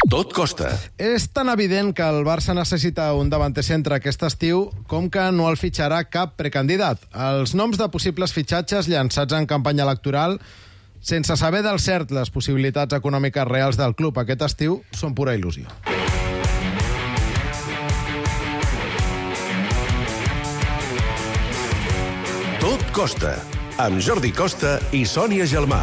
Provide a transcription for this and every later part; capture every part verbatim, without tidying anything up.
Tot costa. És tan evident que el Barça necessita un davanter centre aquest estiu com que no el fitxarà cap precandidat. Els noms de possibles fitxatges llançats en campanya electoral, sense saber del cert les possibilitats econòmiques reals del club aquest estiu, són pura il·lusió. Tot costa, amb Jordi Costa i Sònia Gelmà.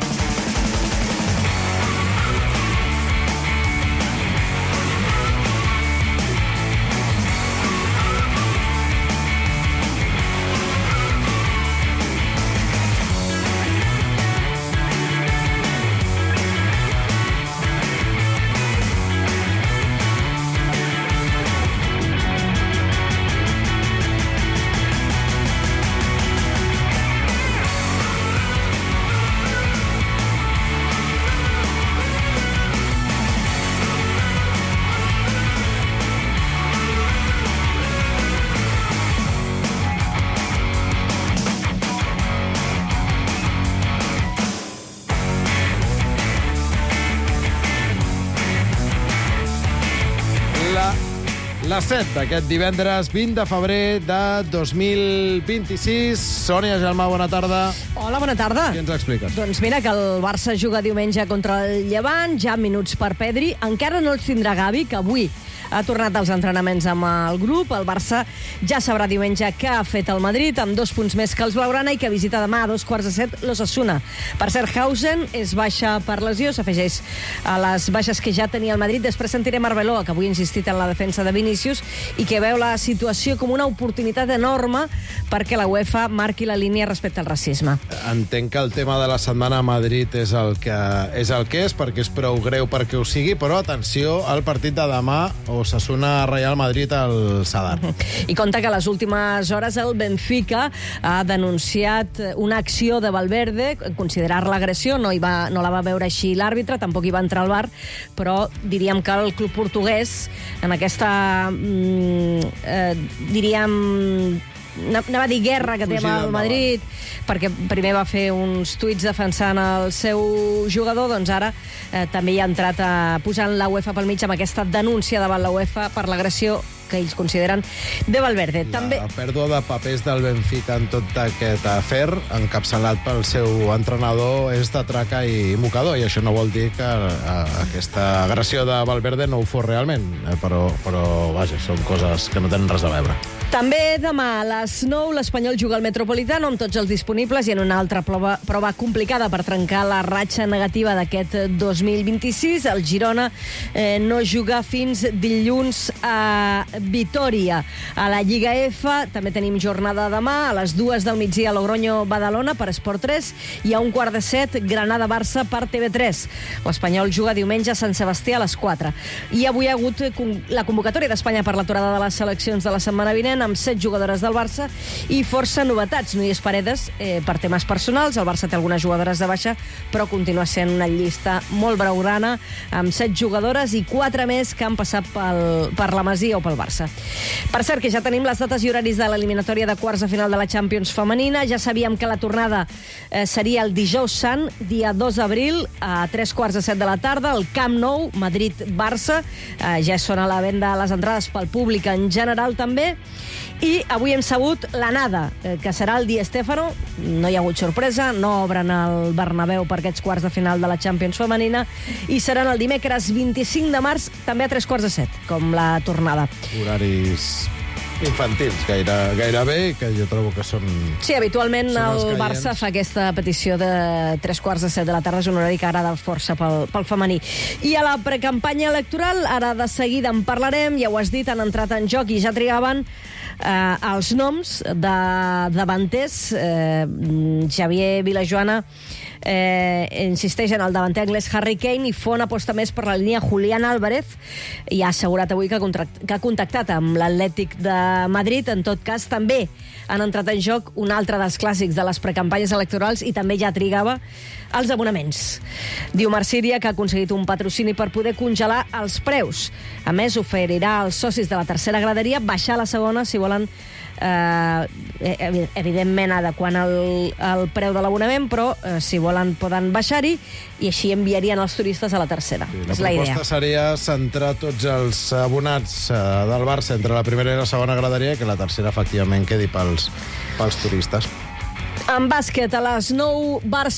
La set d'aquest divendres vint de febrer de dos mil vint-i-sis. Sònia Gelmà, bona tarda. Hola, bona tarda. Què ens expliques? Doncs mira que el Barça juga diumenge contra el Llevant, ja minuts per Pedri. Encara no els tindrà Gavi, que avui ha tornat als entrenaments amb el grup. El Barça ja sabrà diumenge què ha fet el Madrid, amb dos punts més que els blaugrana, i que visita demà a dos quarts de set l'Osasuna. Per cert, Hausen és baixa per lesió, s'afegeix a les baixes que ja tenia el Madrid. Després sentirem Arbeloa, que avui ha insistit en la defensa de Vinícius i que veu la situació com una oportunitat enorme perquè la UEFA marqui la línia respecte al racisme. Entenc que el tema de la setmana a Madrid és el que és, el que és perquè és prou greu perquè ho sigui, però atenció al partit de demà, Osasuna Real Madrid al Sadar. I compta que a les últimes hores el Benfica ha denunciat una acció de Valverde, considerar-la agressió, no, hi va, no la va veure així l'àrbitre, tampoc hi va entrar al bar, però diríem que el club portuguès en aquesta, mm, eh, diríem, anava a dir guerra que té amb el Madrid, perquè primer va fer uns tuits defensant el seu jugador, doncs ara eh, també hi ha entrat a posant la UEFA pel mig amb aquesta denúncia davant la UEFA per l'agressió que ells consideren de Valverde. La també... pèrdua de papers del Benfica en tot aquest afer, encapçalat pel seu entrenador, és de traca i mocador, i això no vol dir que eh, aquesta agressió de Valverde no ho fos realment, eh, però, però vaja, són coses que no tenen res a veure. També demà a les nou l'Espanyol juga al Metropolitano amb tots els disponibles i en una altra prova, prova complicada per trencar la ratxa negativa d'aquest dos mil vint-i-sis. El Girona eh, no juga fins dilluns a Vitòria. A la Lliga F també tenim jornada demà a les dues del migdia a Logroño-Badalona per Esport tres i a un quart de set Granada-Barça per T V tres. L'Espanyol juga diumenge a Sant Sebastià a les quatre. I avui ha hagut la convocatòria d'Espanya per l'aturada de les seleccions de la setmana vinent amb set jugadores del Barça i força novetats. Núñez Paredes, eh, per temes personals, el Barça té algunes jugadores de baixa, però continua sent una llista molt blaugrana, amb set jugadores i quatre més que han passat pel, per la Masia o pel Barça. Per cert, que ja tenim les dates i horaris de l'eliminatòria de quarts de final de la Champions femenina. Ja sabíem que la tornada eh, seria el dijous sant, dia dos d'abril, a tres quarts de set de la tarda, al Camp Nou, Madrid-Barça. Eh, ja són a la venda les entrades pel públic en general també. I avui hem sabut l'anada, que serà el Di Stéfano. No hi ha hagut sorpresa, no obren el Bernabéu per aquests quarts de final de la Champions femenina i seran el dimecres vint-i-cinc de març, també a tres quarts de set, com la tornada. Horaris infantils, gaire, gairebé, que jo trobo que són... Sí, habitualment són el Barça fa aquesta petició de tres quarts de set de la tarda, és un horari que agrada força pel, pel femení. I a la precampanya electoral, ara de seguida en parlarem, ja ho has dit, han entrat en joc i ja trigaven eh, els noms de davanters. Eh, Xavier Vilajoana eh, insisteix en el davanter anglès Harry Kane i Font aposta més per la línia Julián Álvarez i ha assegurat avui que ha, que ha contactat amb l'Atlètic de Madrid. En tot cas, també han entrat en joc un altre dels clàssics de les precampanyes electorals i també ja trigava els abonaments. Diu Marcíria que ha aconseguit un patrocini per poder congelar els preus. A més, oferirà als socis de la tercera graderia baixar a la segona si volen eh, evidentment adequant el, el preu de l'abonament, però eh, si volen poden baixar-hi i així enviarien els turistes a la tercera. Sí, la és la idea. proposta seria centrar tots els abonats eh, del Barça entre la primera i la segona graderia i que la tercera, efectivament, quedi pels, pels turistes. En bàsquet, a les nou,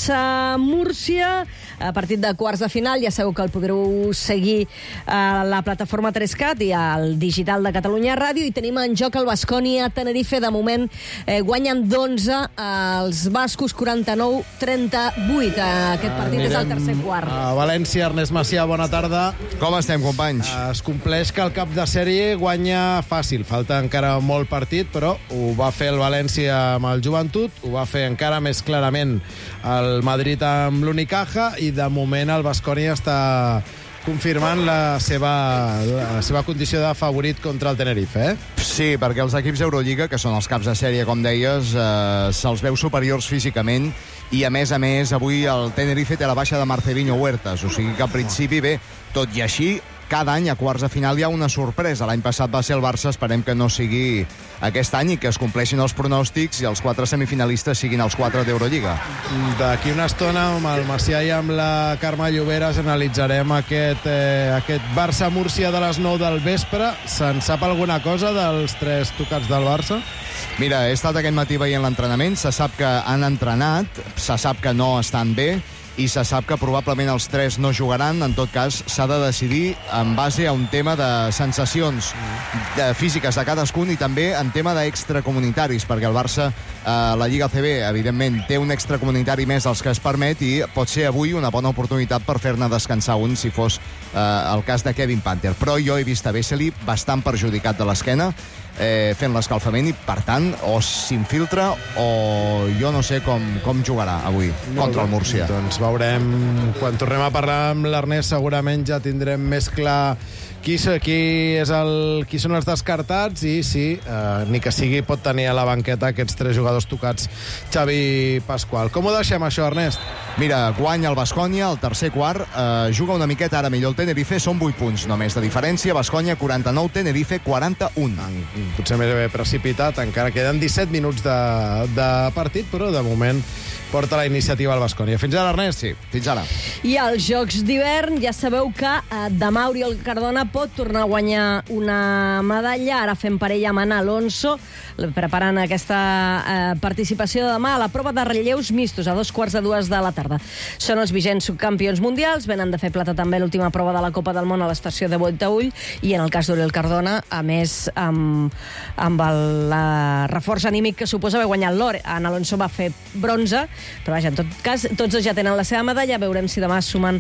Barça-Múrcia, a partit de quarts de final. Ja sabeu que el podreu seguir a la plataforma tres cat i al digital de Catalunya Ràdio. I tenim en joc el Baskonia-Tenerife. De moment eh, guanyen d'onze els bascos, quaranta-nou trenta-vuit. Aquest partit Anirem és el tercer quart. A València, Ernest Macià, bona tarda. Com estem, companys? Es compleix que el cap de sèrie guanya fàcil. Falta encara molt partit, però ho va fer el València amb el Joventut, ho va fer encara més clarament el Madrid amb l'Unicaja i de moment el Baskonia està confirmant la seva, la seva condició de favorit contra el Tenerife, eh? Sí, perquè els equips d'Eurolliga, que són els caps de sèrie, com deies, eh, se'ls veu superiors físicament i, a més a més, avui el Tenerife té la baixa de Marcelinho Huertas, o sigui que, al principi, bé, tot i així, cada any a quarts de final hi ha una sorpresa. L'any passat va ser el Barça, esperem que no sigui aquest any i que es compleixin els pronòstics i els quatre semifinalistes siguin els quatre d'Eurolliga. D'aquí una estona, amb el Macià i amb la Carme Lloberes, analitzarem aquest, eh, aquest Barça-Múrcia de les nou del vespre. Se'n sap alguna cosa dels tres tocats del Barça? Mira, he estat aquest matí veient l'entrenament, se sap que han entrenat, se sap que no estan bé, i se sap que probablement els tres no jugaran. En tot cas, s'ha de decidir en base a un tema de sensacions de físiques de cadascun i també en tema d'extracomunitaris, perquè el Barça, eh, la Lliga A C B, evidentment, té un extracomunitari més dels que es permet i pot ser avui una bona oportunitat per fer-ne descansar un, si fos eh, el cas de Kevin Panther. Però jo he vist a Vesely bastant perjudicat de l'esquena, eh, fent l'escalfament, i per tant o s'infiltra o jo no sé com, com jugarà avui contra el Múrcia. Doncs veurem, quan tornem a parlar amb l'Ernest segurament ja tindrem més clar qui, qui, és el, qui són els descartats i si, eh, ni que sigui, pot tenir a la banqueta aquests tres jugadors tocats Xavi Pasqual. Com ho deixem això, Ernest? Mira, guanya el Baskonia, el tercer quart, eh, juga una miqueta ara millor el Tenerife, són vuit punts només de diferència. Baskonia quaranta-nou, Tenerife quaranta-un. Potser més bé precipitat, encara queden disset minuts de, de partit, però de moment porta la iniciativa al Baskonia. Fins ara, Ernest? Sí, fins ara. I als Jocs d'hivern ja sabeu que eh, demà Oriol Cardona pot tornar a guanyar una medalla. Ara fem parella amb Ana Alonso, preparant aquesta eh, participació de demà a la prova de relleus mistos, a dos quarts de dues de la tarda. Són els vigents subcampions mundials, venen de fer plata també l'última prova de la Copa del Món a l'estació de Boitaüll, i en el cas d'Oriol Cardona, a més, amb, amb el la reforç anímic que suposa haver guanyat l'or. Ana Alonso va fer bronze, però vaja, en tot cas, tots dos ja tenen la seva medalla. Veurem si demà sumen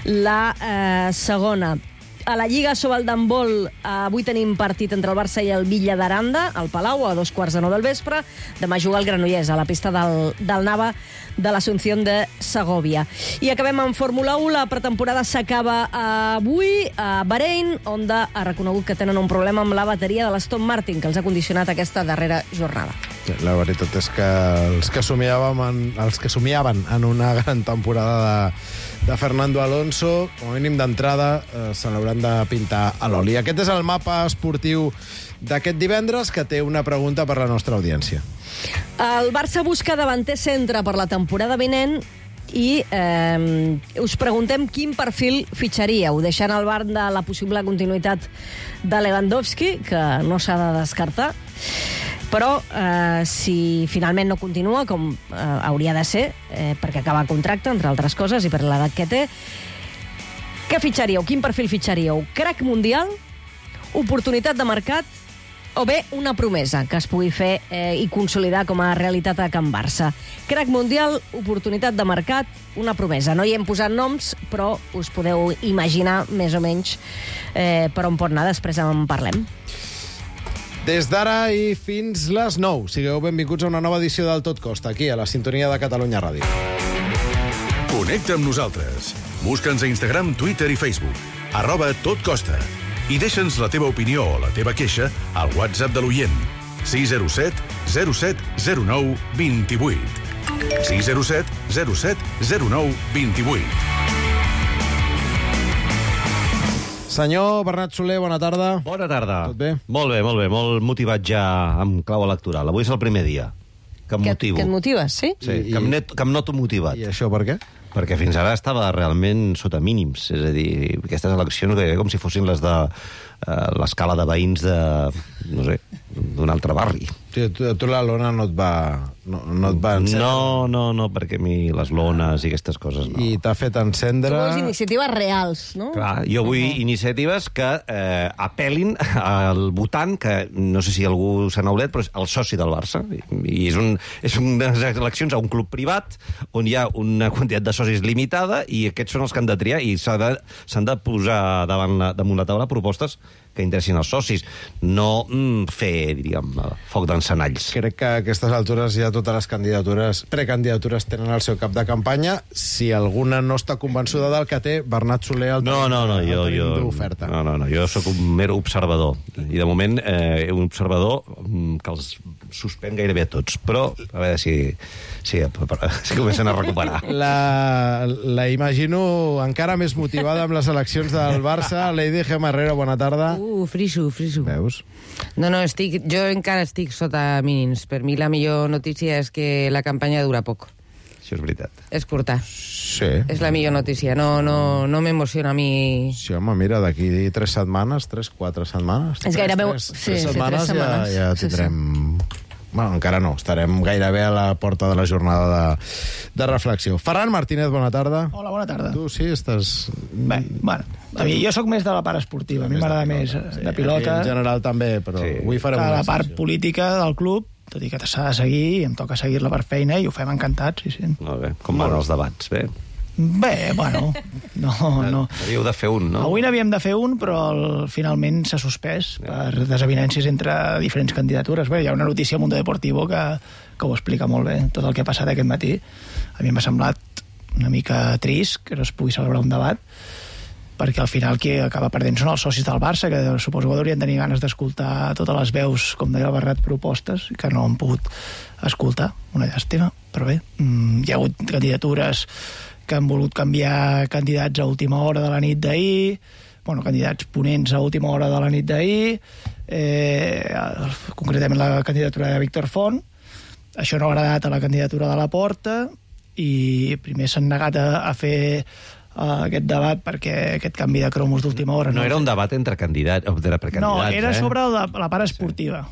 la eh, segona. A la Lliga Sobal d'handbol, avui tenim partit entre el Barça i el Villa d'Aranda, al Palau, a dos quarts de nou del vespre. Demà juga el Granollers, a la pista del, del Nava de l'Asunción de Segovia. I acabem amb Fórmula u. La pretemporada s'acaba avui a Bahrein. Honda ha reconegut que tenen un problema amb la bateria de l'Aston Martin, que els ha condicionat aquesta darrera jornada. La veritat és que els que somiàvem en, els que somiaven en una gran temporada de, de Fernando Alonso, com a mínim d'entrada, eh, se l'hauran de pintar a l'oli. Aquest és el mapa esportiu d'aquest divendres, que té una pregunta per la nostra audiència. El Barça busca davanter centre per la temporada vinent i eh, us preguntem quin perfil fitxaríeu, deixant al bar de la possible continuïtat de Lewandowski, que no s'ha de descartar. Però eh, si finalment no continua, com eh, hauria de ser, eh, perquè acaba contracte, entre altres coses, i per l'edat que té, què fitxaríeu? Quin perfil fitxaríeu? Crac mundial, oportunitat de mercat, o bé una promesa que es pugui fer eh, i consolidar com a realitat a Can Barça? Crac mundial, oportunitat de mercat, una promesa. No hi hem posat noms, però us podeu imaginar més o menys eh, per on pot anar, després en parlem. Des d'ara i fins les nou. Sigueu benvinguts a una nova edició del Tot Costa, aquí, a la sintonia de Catalunya Ràdio. Connecta amb nosaltres. Busca'ns a Instagram, Twitter i Facebook. Arroba Tot Costa. I deixa'ns la teva opinió o la teva queixa al WhatsApp de l'oient. sis zero set zero set zero nou dos vuit. sis zero set zero set zero nou dos vuit. Senyor Bernat Soler, bona tarda. Bona tarda. Tot bé? Molt bé, molt bé. Molt motivat ja amb clau electoral. Avui és el primer dia que em Que, motivo. que et motives, sí? Sí, I- que, em net, que em noto motivat. I això per què? Perquè fins ara estava realment sota mínims. És a dir, aquestes eleccions gairebé com si fossin les de uh, l'escala de veïns de, no sé, d'un altre barri. Sí, tu, tu la lona no et va... No, no et va encendre. No, no, no, perquè a mi les lones i aquestes coses no. I t'ha fet encendre... Tu vols iniciatives reals, no? Clar, jo vull uh -huh. iniciatives que eh, apel·lin al votant, que no sé si algú se n'ha oblidat, però és el soci del Barça. I és, un, és unes eleccions a un club privat on hi ha una quantitat de socis limitada i aquests són els que han de triar i s'han de, s'han de posar davant la, damunt la taula propostes que interessin als socis. No mm, fer, diríem, foc d'encenalls. Crec que a aquestes altures ja totes les candidatures, precandidatures tenen el seu cap de campanya. Si alguna no està convençuda del que té, Bernat Soler el No, no, no, el jo, tenim jo, d'oferta. no, no, no, jo sóc un mer observador. I de moment, eh, un observador mm, que els suspèn gairebé a tots. Però, a veure si, si, si comencen a recuperar. La, la imagino encara més motivada amb les eleccions del Barça. Lady Gemma Herrero, bona tarda. Uh, friso, friso. Veus? No, no, estic, jo encara estic sota mínims. Per mi la millor notícia és que la campanya dura poc. Això és veritat. És curta. Sí. És la millor notícia. No, no, no m'emociona a mi... Sí, home, mira, d'aquí tres setmanes, tres, quatre setmanes... És gairebé- Tres, sí, tres, sí, tres tres setmanes, setmanes. ja, ja Sí, tindrem... Bueno, encara no, estarem gairebé a la porta de la jornada de, de reflexió. Ferran Martínez, bona tarda. Hola, bona tarda. Tu sí, estàs... Bé, bueno, a mi, jo sóc més de la part esportiva, a mi m'agrada més Sí, de pilota, En general també, però Sí. avui que farem una la part excepció. política del club, tot i que s'ha de seguir, i em toca seguir-la per feina, i ho fem encantats, sí, sí. Molt bé. Com van els debats? Bé? Bé, bueno, no, no. Havíeu de fer un, no? Avui n'havíem de fer un, però el, finalment s'ha suspès per desavinències entre diferents candidatures. Bé, hi ha una notícia al Mundo Deportivo que, que ho explica molt bé, tot el que ha passat aquest matí. A mi m'ha semblat una mica trist que no es pugui celebrar un debat, perquè al final qui acaba perdent són els socis del Barça, que suposo que haurien tenir ganes d'escoltar totes les veus, com deia el Bernat, propostes, que no han pogut escoltar. Una llàstima, però bé, hi ha hagut candidatures que han volut canviar candidats a última hora de la nit d'ahir, bueno, candidats ponents a última hora de la nit d'ahir, eh, concretament la candidatura de Víctor Font. Això no ha agradat a la candidatura de Laporta i primer s'han negat a, a fer uh, aquest debat perquè aquest canvi de cromos d'última hora... No era un debat entre candidats, entre precandidats, No, era eh? sobre la, la part esportiva.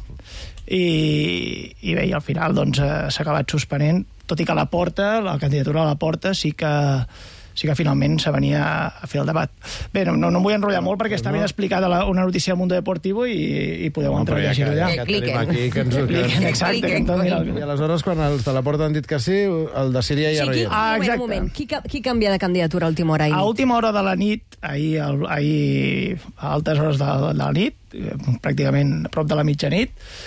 I, i bé, i al final doncs, eh, s'ha acabat suspenent, tot i que la porta, la candidatura a la porta sí que sí que finalment se venia a fer el debat. Bé, no, no, no em vull enrotllar molt perquè està ben explicada la, una notícia al Mundo Deportivo i, i podeu entrar a llegir allà. Ja que Cliquen. tenim aquí, que ens ho... Cliquen, exacte. Que Cliquen, entoni el... I aleshores, quan els de la Porta han dit que sí, el de Síria ja Sí, qui, reia. Ah, un moment, exacte. un moment. Qui, ca- qui canvia de candidatura a última hora? A última hora de la nit, ahir, al- ahir a altes hores de, de la nit, eh, pràcticament a prop de la mitjanit,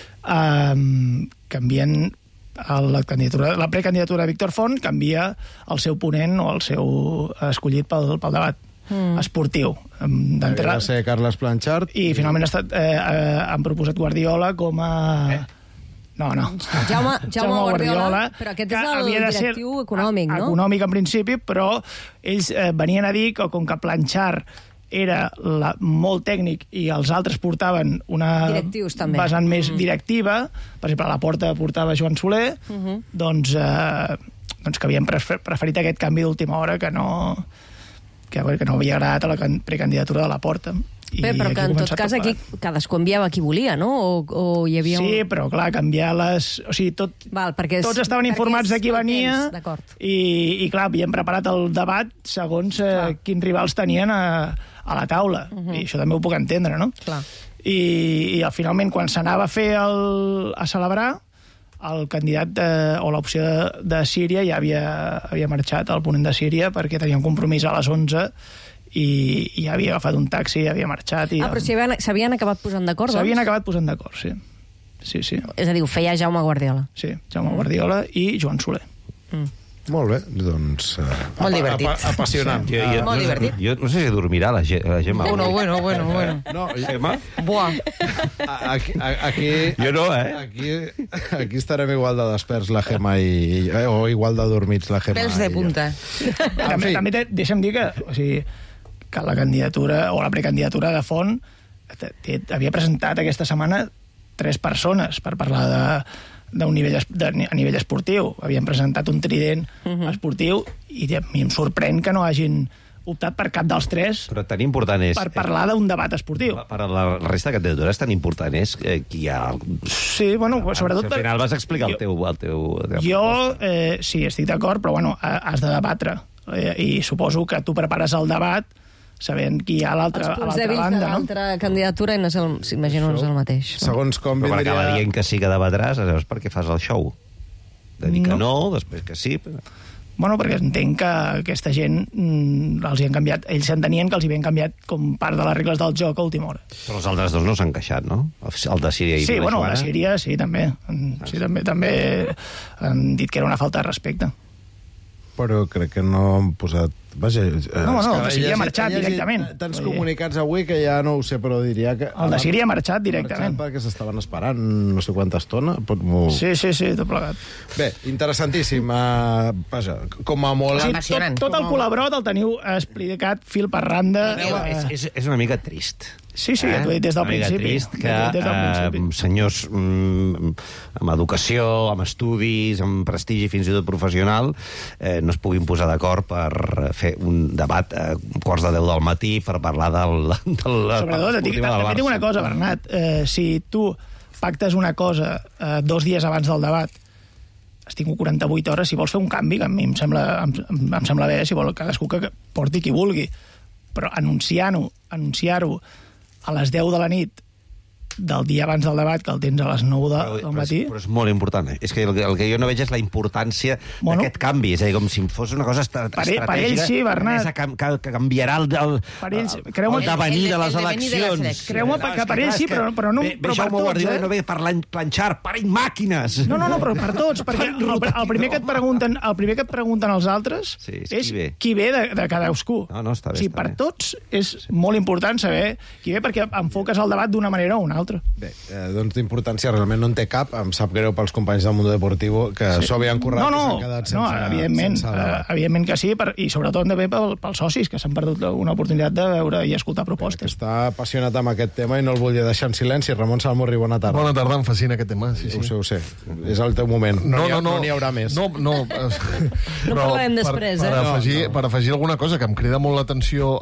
eh, canvien la candidatura, la precandidatura de Víctor Font canvia el seu ponent o el seu escollit pel, pel debat mm. esportiu. Havia D'entrada. de ser Carles Planchard. I finalment ha estat, eh, eh, han proposat Guardiola com a... Eh? No, no. Jaume, Jaume Guardiola, però aquest que és el havia de ser directiu econòmic, no? Econòmic en principi, però ells eh, venien a dir que com que Planchard era la, molt tècnic i els altres portaven una Directius, també. vessant més directiva, per exemple, a la porta portava Joan Soler, Uh -huh. doncs, eh, doncs que havien prefer- preferit aquest canvi d'última hora que no, que, que no havia agradat a la can- precandidatura de la porta. I Bé, però aquí que ha en tot començat cas tot aquí plegat. cadascú enviava qui volia, no? O, o hi havia un... Sí, però clar, canviar les... O sigui, tot, Val, perquè és- tots estaven perquè informats és de qui el venia temps, d'acord. i, i clar, havien preparat el debat segons eh, quins rivals tenien a, a la taula. Uh -huh. I això també ho puc entendre, no? Clar. I, i al finalment, quan s'anava a fer el, a celebrar, el candidat de, o l'opció de, de Síria ja havia, havia marxat, el ponent de Síria, perquè tenia un compromís a les onze i, i ja havia agafat un taxi i havia marxat. I, Ah, però s'havien s'havien acabat posant d'acord, doncs? S'havien acabat posant d'acord, sí. Sí, sí. És a dir, ho feia Jaume Guardiola. Sí, Jaume Guardiola i Joan Soler. Molt bé, doncs... Uh, Molt divertit. apa- apassionant. Jo, jo, Molt no, divertit. Jo no sé si dormirà la, Ge- la Gemma. Bueno, bueno, bueno, bueno. No, Gemma? Buah. a- aquí, a- aquí, Jo no, eh? Aquí, aquí estarem igual de desperts la Gemma i, i, o igual de dormits la Gemma. Pèls de i jo. punta. En També, fi, també te, deixa'm dir que, o sigui, que la candidatura o la precandidatura de Font té, té, havia presentat aquesta setmana tres persones per parlar de, d'un nivell, de, a nivell esportiu. Havien presentat un trident uh-huh. esportiu i a mi em sorprèn que no hagin optat per cap dels tres. Però tan important és... Per parlar d'un debat esportiu. Per a la resta de candidatures tan important és eh, que hi ha... Sí, bueno, sobretot... Al final vas explicar el teu... El teu, el teu jo, eh, sí, estic d'acord, però bueno, has de debatre. Eh, I suposo que tu prepares el debat sabent qui hi ha a l'altra banda. Els punts de vista de l'altra candidatura, no és el, s'imagino, no és el mateix. No? Segons com però vindria... per acabar dient que sí que debatràs, llavors per què fas el show? De dir que no, no després que sí... Però... Bueno, perquè entenc que aquesta gent mm, els hi han canviat, ells s'entenien que els hi havien canviat com part de les regles del joc a última hora. Però els altres dos no s'han queixat, no? El de Síria i sí, Venezuela. Bueno, el de Síria sí, també. Sí, també, també han dit que era una falta de respecte. Però crec que no han posat... Vaja, no, no, el de Síria ha marxat directament. Tants comunicats avui que ja no ho sé, però diria que... El de Síria ha marxat directament. Marxat perquè s'estaven esperant no sé quanta estona. Sí, sí, sí, tot plegat. Bé, interessantíssim. Uh, vaja, com a molt... Sí, tot, tot el colabrot el teniu explicat fil per randa. És, és, és una mica trist. Sí, sí, eh? T'ho he dit des del una principi. Trist que des del principi. Eh, senyors mm, amb educació, amb estudis, amb prestigi fins i tot professional, eh, no es puguin posar d'acord per fer un debat a quarts de deu del matí per parlar del, del Sobretot, dic, també tinc una cosa, Bernat. Eh, si tu pactes una cosa eh, dos dies abans del debat, has tingut quaranta-vuit hores, si vols fer un canvi, que a mi em sembla, em, em sembla bé, si vol cadascú que porti qui vulgui, però anunciar-ho, anunciar-ho a les deu de la nit del dia abans del debat, que el tens a les nou de, del matí... Però és, però és molt important. Eh? És que el, el que jo no veig és la importància bueno, d'aquest canvi. És a dir, com si fos una cosa estra per estratègica... Per ell sí, Bernat. Que, que, que canviarà el, el, ells, el, creu el devenir de les eleccions. Creu-me que, que per ells sí, però, però no ve, però per tots. Eh? No ve per planxar, parell màquines! No, no, no, però per tots, perquè el, el, primer que et pregunten, el primer que et pregunten els altres sí, és, és qui ve, qui ve de, de cadascú. No, no, està bé, o sigui, està per bé. tots és molt important saber qui ve, perquè enfoques el debat d'una manera o una altra. Bé, eh, doncs d'importància realment no en té cap. Em sap greu pels companys del Mundo Deportivo que sí. s'ho havien currat no, no, i s'han quedat sense... No, evidentment, sense uh, evidentment que sí, per, i sobretot també pel, pels socis, que s'han perdut una oportunitat de veure i escoltar propostes. Està apassionat amb aquest tema i no el volia deixar en silenci. Ramon Salmorri, bona tarda. Bona tarda, em fascina aquest tema. Sí, sí. Ho sé, ho sé. És el teu moment. No, no, no, no n'hi haurà més. No, no. No parlarem després, per, eh? Per afegir, no, no. per afegir alguna cosa que em crida molt l'atenció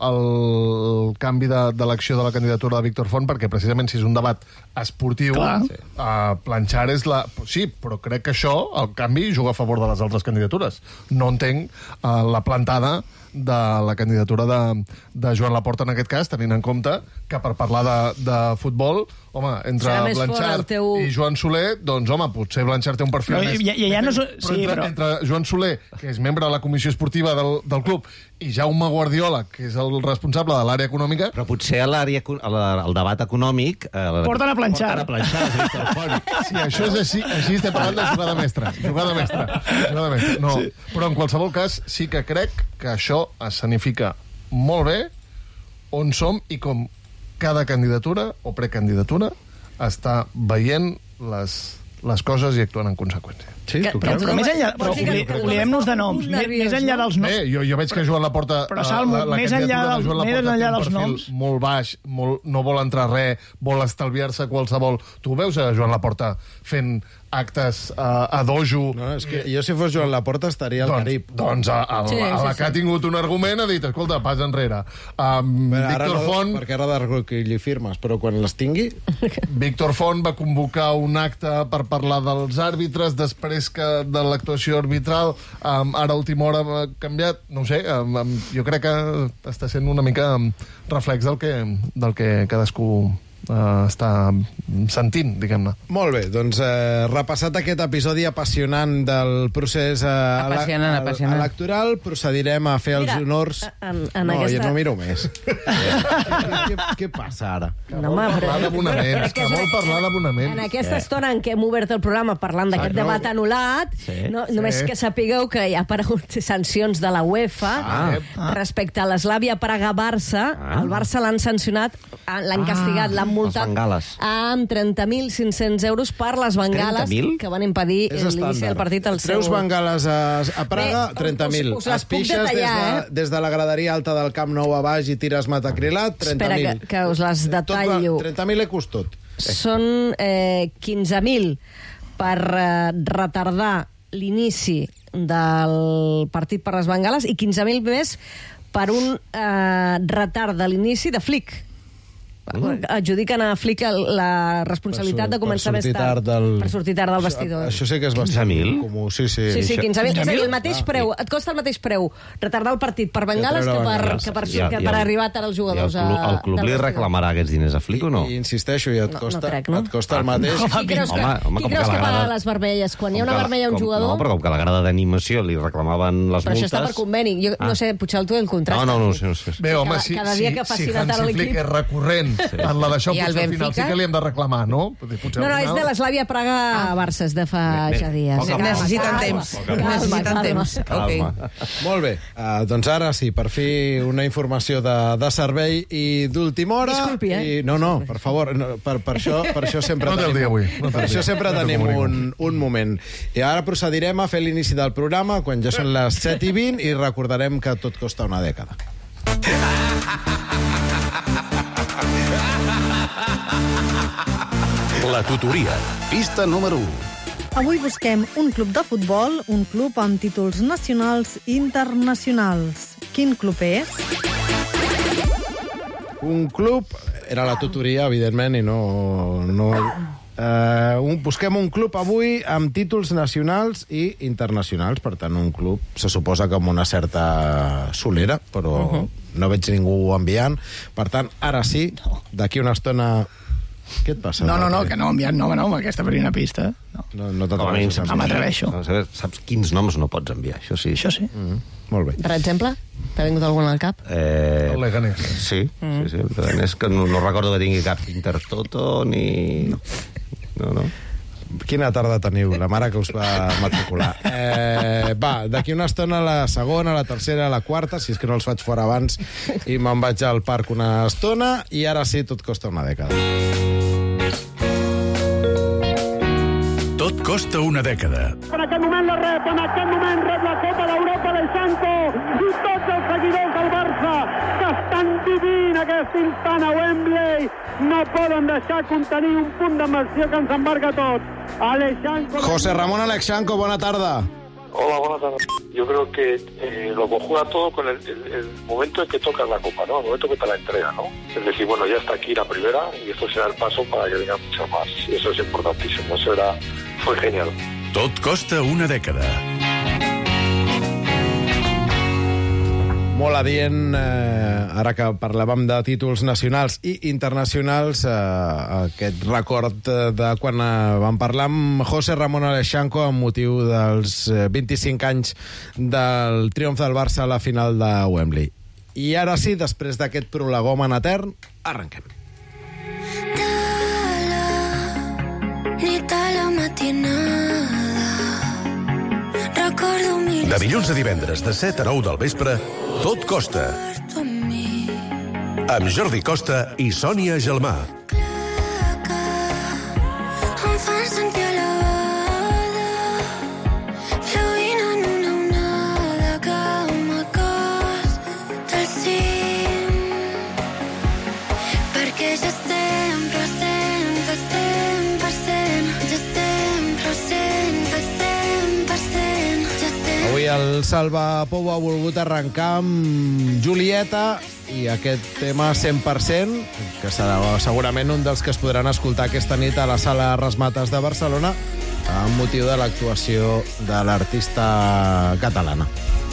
el canvi de, de l'acció de la candidatura de Víctor Font, perquè precisament si és un debat esportiu, sí. uh, planxar és la... Sí, però crec que això, el canvi, juga a favor de les altres candidatures. No entenc uh, la plantada de la candidatura de, de Joan Laporta en aquest cas, tenint en compte que per parlar de, de futbol, home, entre Blanchard teu... i Joan Soler, doncs, home, potser Blanchard té un perfil però, més... Ja, ja, ja no so... però, sí, entre, però entre Joan Soler, que és membre de la comissió esportiva del, del club, i Jaume Guardiola, que és el responsable de l'àrea econòmica... Però potser a l'àrea, el debat econòmic... Eh, porten a planxar. Porten a planxar, Víctor Font. Sí, això és així, així estem parlant de jugada mestra. Jugada mestra. Jugada mestra. No, sí. Però en qualsevol cas sí que crec que això escenifica molt bé on som i com cada candidatura o precandidatura està veient les, les coses i actuant en conseqüència. Sí, que, però, però més enllà, però oblidem-nos de noms, més, més enllà dels noms. Bé, jo, jo veig que Joan Laporta, però, Salmo, la, la més enllà, del, de més enllà dels noms, molt baix, molt, no vol entrar res, vol estalviar-se qualsevol... Tu veus a Joan Laporta fent actes uh, a dojo... No, és que jo si fos Joan Laporta estaria al doncs, Carib. Doncs a, a, sí, a, a la sí, que sí. ha tingut un argument ha dit, escolta, pas enrere. Um, Ara Víctor no, Font... perquè ara de recollir firmes, però quan les tingui... Víctor Font va convocar un acte per parlar dels àrbitres després que de l'actuació arbitral, um, ara a última hora ha canviat, no ho sé, um, um, jo crec que està sent una mica um, reflex del que, del que cadascú uh, està sentint, diguem-ne. Molt bé, doncs eh, repassat aquest episodi apassionant del procés eh, Apassionant, ele apassionant. electoral, procedirem a fer Mira, els honors... en, en no, aquesta... jo no miro més. què, què, què passa ara? Que No, vol home, però- parlar d'abonaments, que vol parlar En d'abonaments. aquesta estona en què hem obert el programa parlant d'aquest Ah, no. debat anul·lat, Sí, no, només que sapigueu que hi ha aparegut sancions de la UEFA Ah. respecte a l'Eslàvia Praga-Barça. Ah. El Barça l'han sancionat l'han castigat, l'han multat amb trenta mil cinc-cents euros per les bengales que van impedir l'inici del partit al seu... Treus bengales a, a Praga, trenta mil. Es pixes des de, des de la graderia alta del Camp Nou a baix i tires metacrilat, trenta mil. Espera, que, que us les detallo. trenta mil ecos tot. Són eh, quinze mil per eh, retardar l'inici del partit per les bengales i quinze mil més per un eh, retard de l'inici de Flick. Mm. Adjudiquen a Flick la responsabilitat de començar més tard, del... per sortir tard del vestidor. Això, això sí que és bastant comú. Sí, sí. Sí, sí, quinze mil. És a dir, el mateix ah, preu, et costa el mateix preu retardar el partit per bengales que per, que per, que per arribar tard als jugadors. I el, el club li reclamarà aquests diners a Flick o no? I, insisteixo, i et costa, no, no crec, no? et costa el mateix. Qui creus que, home, home, qui creus que, que paga les vermelles? Quan hi ha una vermella a un jugador... No, però com que a la grada d'animació li reclamaven les multes... Però això està per conveni. Jo no sé, potser tu el contracte. No, no, no. Bé, home, si Hansi Flick és recurrent en la d'això, potser al final sí que li hem de reclamar, no? No, no, és de l'Eslàvia Praga-Barça, és de fa ja dies. Necessiten temps. Necessiten temps. Molt bé. Doncs ara sí, per fi una informació de servei i d'última hora. Disculpi, eh? No, no, per favor, per això sempre tenim... No té el dia avui. Per això sempre tenim un moment. I ara procedirem a fer l'inici del programa quan ja són les set i vint i recordarem que tot costa una dècada. La tutoria, pista número u. Avui busquem un club de futbol, un club amb títols nacionals i internacionals. Quin club és? Un club... Era la tutoria, evidentment, i no... no... Uh, un, busquem un club avui amb títols nacionals i internacionals, per tant un club se suposa que amb una certa solera, però uh-huh. no veig ningú enviant, per tant ara sí, d'aquí una estona... Què et passa? No, no, no, que no enviant nom a nom aquesta primera pista. No, no, no t'atreveixo. No m'atreveixo. Saps quins noms no pots enviar, això sí. Això sí. Mm-hmm. Molt bé. Per exemple, t'ha vingut algun al cap? Eh... El Leganés. Sí, mm. sí, sí, el Leganés, que no, no recordo que tingui cap Intertoto ni... No. No, no. Quina tarda teniu, la mare que us va matricular. Eh, va, d'aquí una estona la segona, la tercera, la quarta, si és que no els faig fora abans, i me'n vaig al parc una estona, i ara sí, tot costa una dècada. Tot costa una dècada. En aquest moment la rep, en aquest moment rep la Copa d'Europa l'Eixanco i tots els seguidors del Barça que estan vivint aquest instant a Wembley no poden deixar contenir un punt d'emoció que ens embarga tots. Alexanco... José Ramón Alexanco, buena tarde. Hola, buenas tardes. Yo creo que eh, lo conjuga todo con el, el, el momento en que tocas la copa, ¿no? El momento que te la entrega, ¿no? Es decir, bueno, ya está aquí la primera y esto será el paso para que venga mucho más. Y eso es importantísimo. Eso era, fue genial. Tot costa una dècada. Molt adient, eh, ara que parlàvem de títols nacionals i internacionals, eh, aquest record de quan eh, vam parlar amb José Ramón Alexanco amb motiu dels eh, vint-i-cinc anys del triomf del Barça a la final de Wembley. I ara sí, després d'aquest prolegòmen etern, arrenquem. De dilluns a divendres, de set a nou del vespre, Tot costa. Amb Jordi Costa i Sònia Gelmà. El Salva Pou ha volgut arrencar amb Julieta i aquest tema cent per cent, que serà segurament un dels que es podran escoltar aquesta nit a la Sala Rasmates de Barcelona amb motiu de l'actuació de l'artista catalana.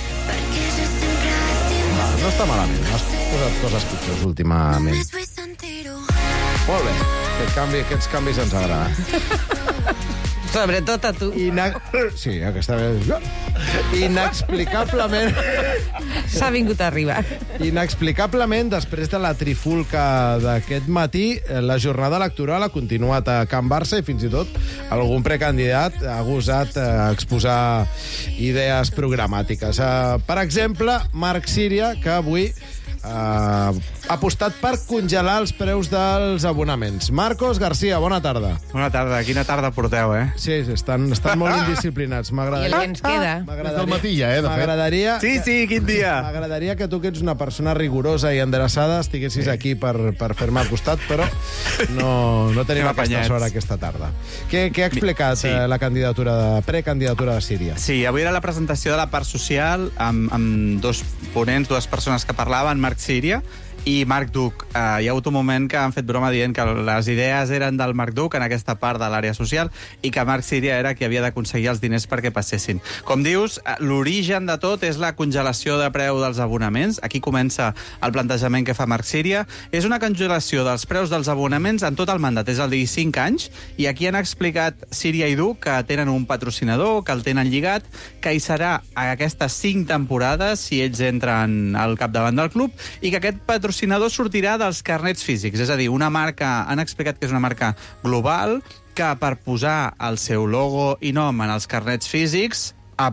No, no està malament, has posat coses pitjors últimament. Molt bé, aquest canvi, aquests canvis ens agraden. Sobretot a tu. Ina... Sí, aquesta vegada... Inexplicablement... S'ha vingut a arribar. Inexplicablement, després de la trifulca d'aquest matí, la jornada electoral ha continuat a Can Barça i fins i tot algun precandidat ha gosat exposar idees programàtiques. Per exemple, Marc Síria, que avui... Uh, ha apostat per congelar els preus dels abonaments. Marcos García, bona tarda. Bona tarda. Quina tarda porteu, eh? Sí, sí estan, estan molt indisciplinats. I el que ens queda. Des del matí ja, eh, de fet. M'agradaria... Sí, sí, quin dia. M'agradaria que tu, que ets una persona rigorosa i endreçada, estiguessis aquí per, per fer-me al costat, però no, no tenim Anem aquesta apanyats. sort aquesta tarda. Què, què ha explicat Sí. eh, la candidatura de, precandidatura de Síria? Sí, avui era la presentació de la part social amb, amb dos ponents, dues persones que parlaven, Marc Síria i Marc Duc. Uh, hi ha hagut un moment que han fet broma dient que les idees eren del Marc Duc en aquesta part de l'àrea social i que Marc Síria era qui havia d'aconseguir els diners perquè passessin. Com dius, l'origen de tot és la congelació de preu dels abonaments. Aquí comença el plantejament que fa Marc Síria. És una congelació dels preus dels abonaments en tot el mandat, és a dir, cinc anys, i aquí han explicat Síria i Duc que tenen un patrocinador, que el tenen lligat, que hi serà a aquestes cinc temporades si ells entren al capdavant del club, i que aquest patrocinador El patrocinador sortirà dels carnets físics, és a dir, una marca, han explicat que és una marca global que per posar el seu logo i nom en els carnets físics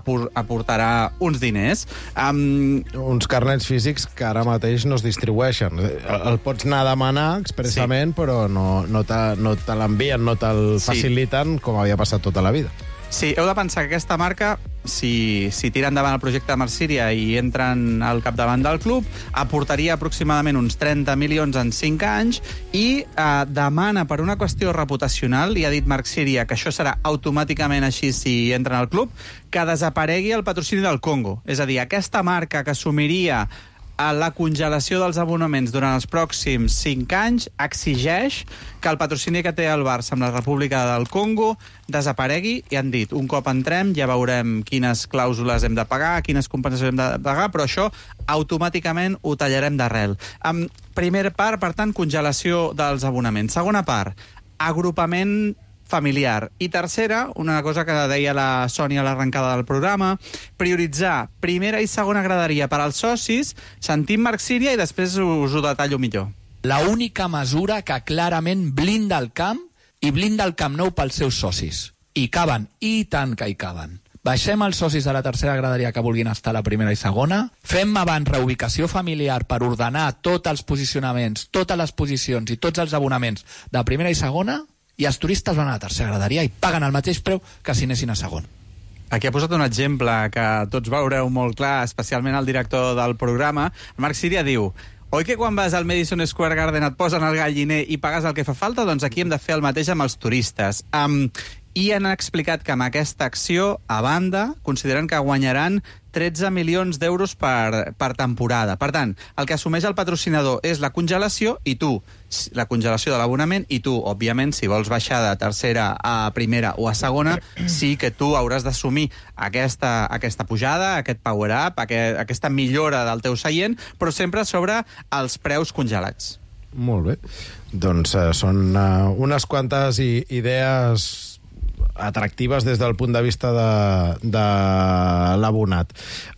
aportarà uns diners. Um... Uns carnets físics que ara mateix no es distribueixen. El pots anar a demanar expressament, sí. però no, no te, no te l'envien, no te'l faciliten, sí. com havia passat tota la vida. Sí, heu de pensar que aquesta marca, si, si tira endavant el projecte de Marc Síria i entren al capdavant del club, aportaria aproximadament uns trenta milions en cinc anys i eh, demana per una qüestió reputacional, i ha dit Marc Síria que això serà automàticament així si entren al club, que desaparegui el patrocini del Congo. És a dir, aquesta marca que assumiria a la congelació dels abonaments durant els pròxims cinc anys exigeix que el patrocini que té el Barça amb la República del Congo desaparegui, i han dit, un cop entrem ja veurem quines clàusules hem de pagar, quines compensacions hem de pagar, però això automàticament ho tallarem d'arrel. Um, primera part, per tant, congelació dels abonaments. Segona part, agrupament familiar. I tercera, una cosa que deia la Sònia a l'arrencada del programa, prioritzar primera i segona graderia per als socis, sentim Marc Síria i després us ho detallo millor. La única mesura que clarament blinda el camp i blinda el Camp Nou pels seus socis. I caben, i tant que hi caben. Baixem els socis de la tercera graderia que vulguin estar a la primera i segona, fem abans reubicació familiar per ordenar tots els posicionaments, totes les posicions i tots els abonaments de primera i segona, i els turistes van a la tercera graderia i paguen el mateix preu que si anessin a segon. Aquí ha posat un exemple que tots veureu molt clar, especialment el director del programa. Marc Síria diu: oi que quan vas al Madison Square Garden et posen el galliner i pagues el que fa falta? Doncs aquí hem de fer el mateix amb els turistes. Um, I han explicat que amb aquesta acció, a banda, consideren que guanyaran tretze milions d'euros per, per temporada. Per tant, el que assumeix el patrocinador és la congelació i tu, la congelació de l'abonament, i tu, òbviament, si vols baixar de tercera a primera o a segona, sí que tu hauràs d'assumir aquesta, aquesta pujada, aquest power-up, aquest, aquesta millora del teu seient, però sempre sobre els preus congelats. Molt bé. Doncs uh, són uh, unes quantes i, idees atractives des del punt de vista de, de l'abonat.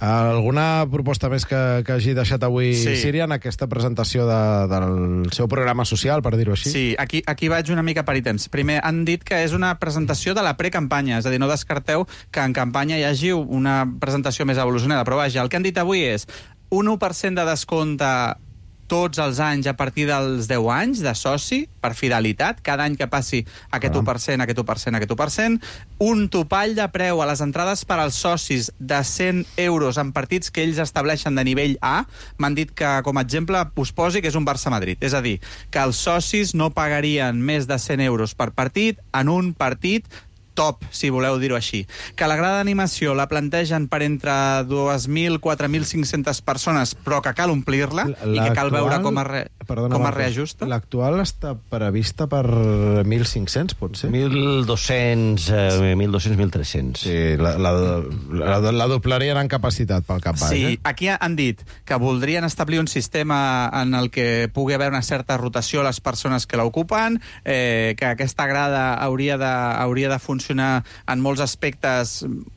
Alguna proposta més que, que hagi deixat avui sí. Síria en aquesta presentació de, del seu programa social, per dir-ho així? Sí, aquí, aquí vaig una mica per ítems. Primer, han dit que és una presentació de la precampanya, és a dir, no descarteu que en campanya hi hagi una presentació més evolucionada, però vaja, el que han dit avui és un u per cent de descompte tots els anys a partir dels deu anys de soci, per fidelitat, cada any que passi aquest u per cent, aquest u per cent, aquest u per cent, un topall de preu a les entrades per als socis de cent euros en partits que ells estableixen de nivell A. M'han dit que, com a exemple, us posi que és un Barça-Madrid. És a dir, que els socis no pagarien més de cent euros per partit en un partit top, si voleu dir-ho així. Que la grada d'animació la plantegen per entre dos mil a quatre mil cinc-centes persones, però que cal omplir-la i que cal veure com es, re... Perdona, com es reajusta. L'actual està prevista per mil cinc-cents, pot ser? mil dos-cents, eh, mil dos-cents, mil tres-cents. Sí, la, la, la, la doblarien en capacitat pel cap baix. Sí, eh? aquí han dit que voldrien establir un sistema en el que pugui haver una certa rotació a les persones que l'ocupen, eh, que aquesta grada hauria de, hauria de funcionar en molts aspectes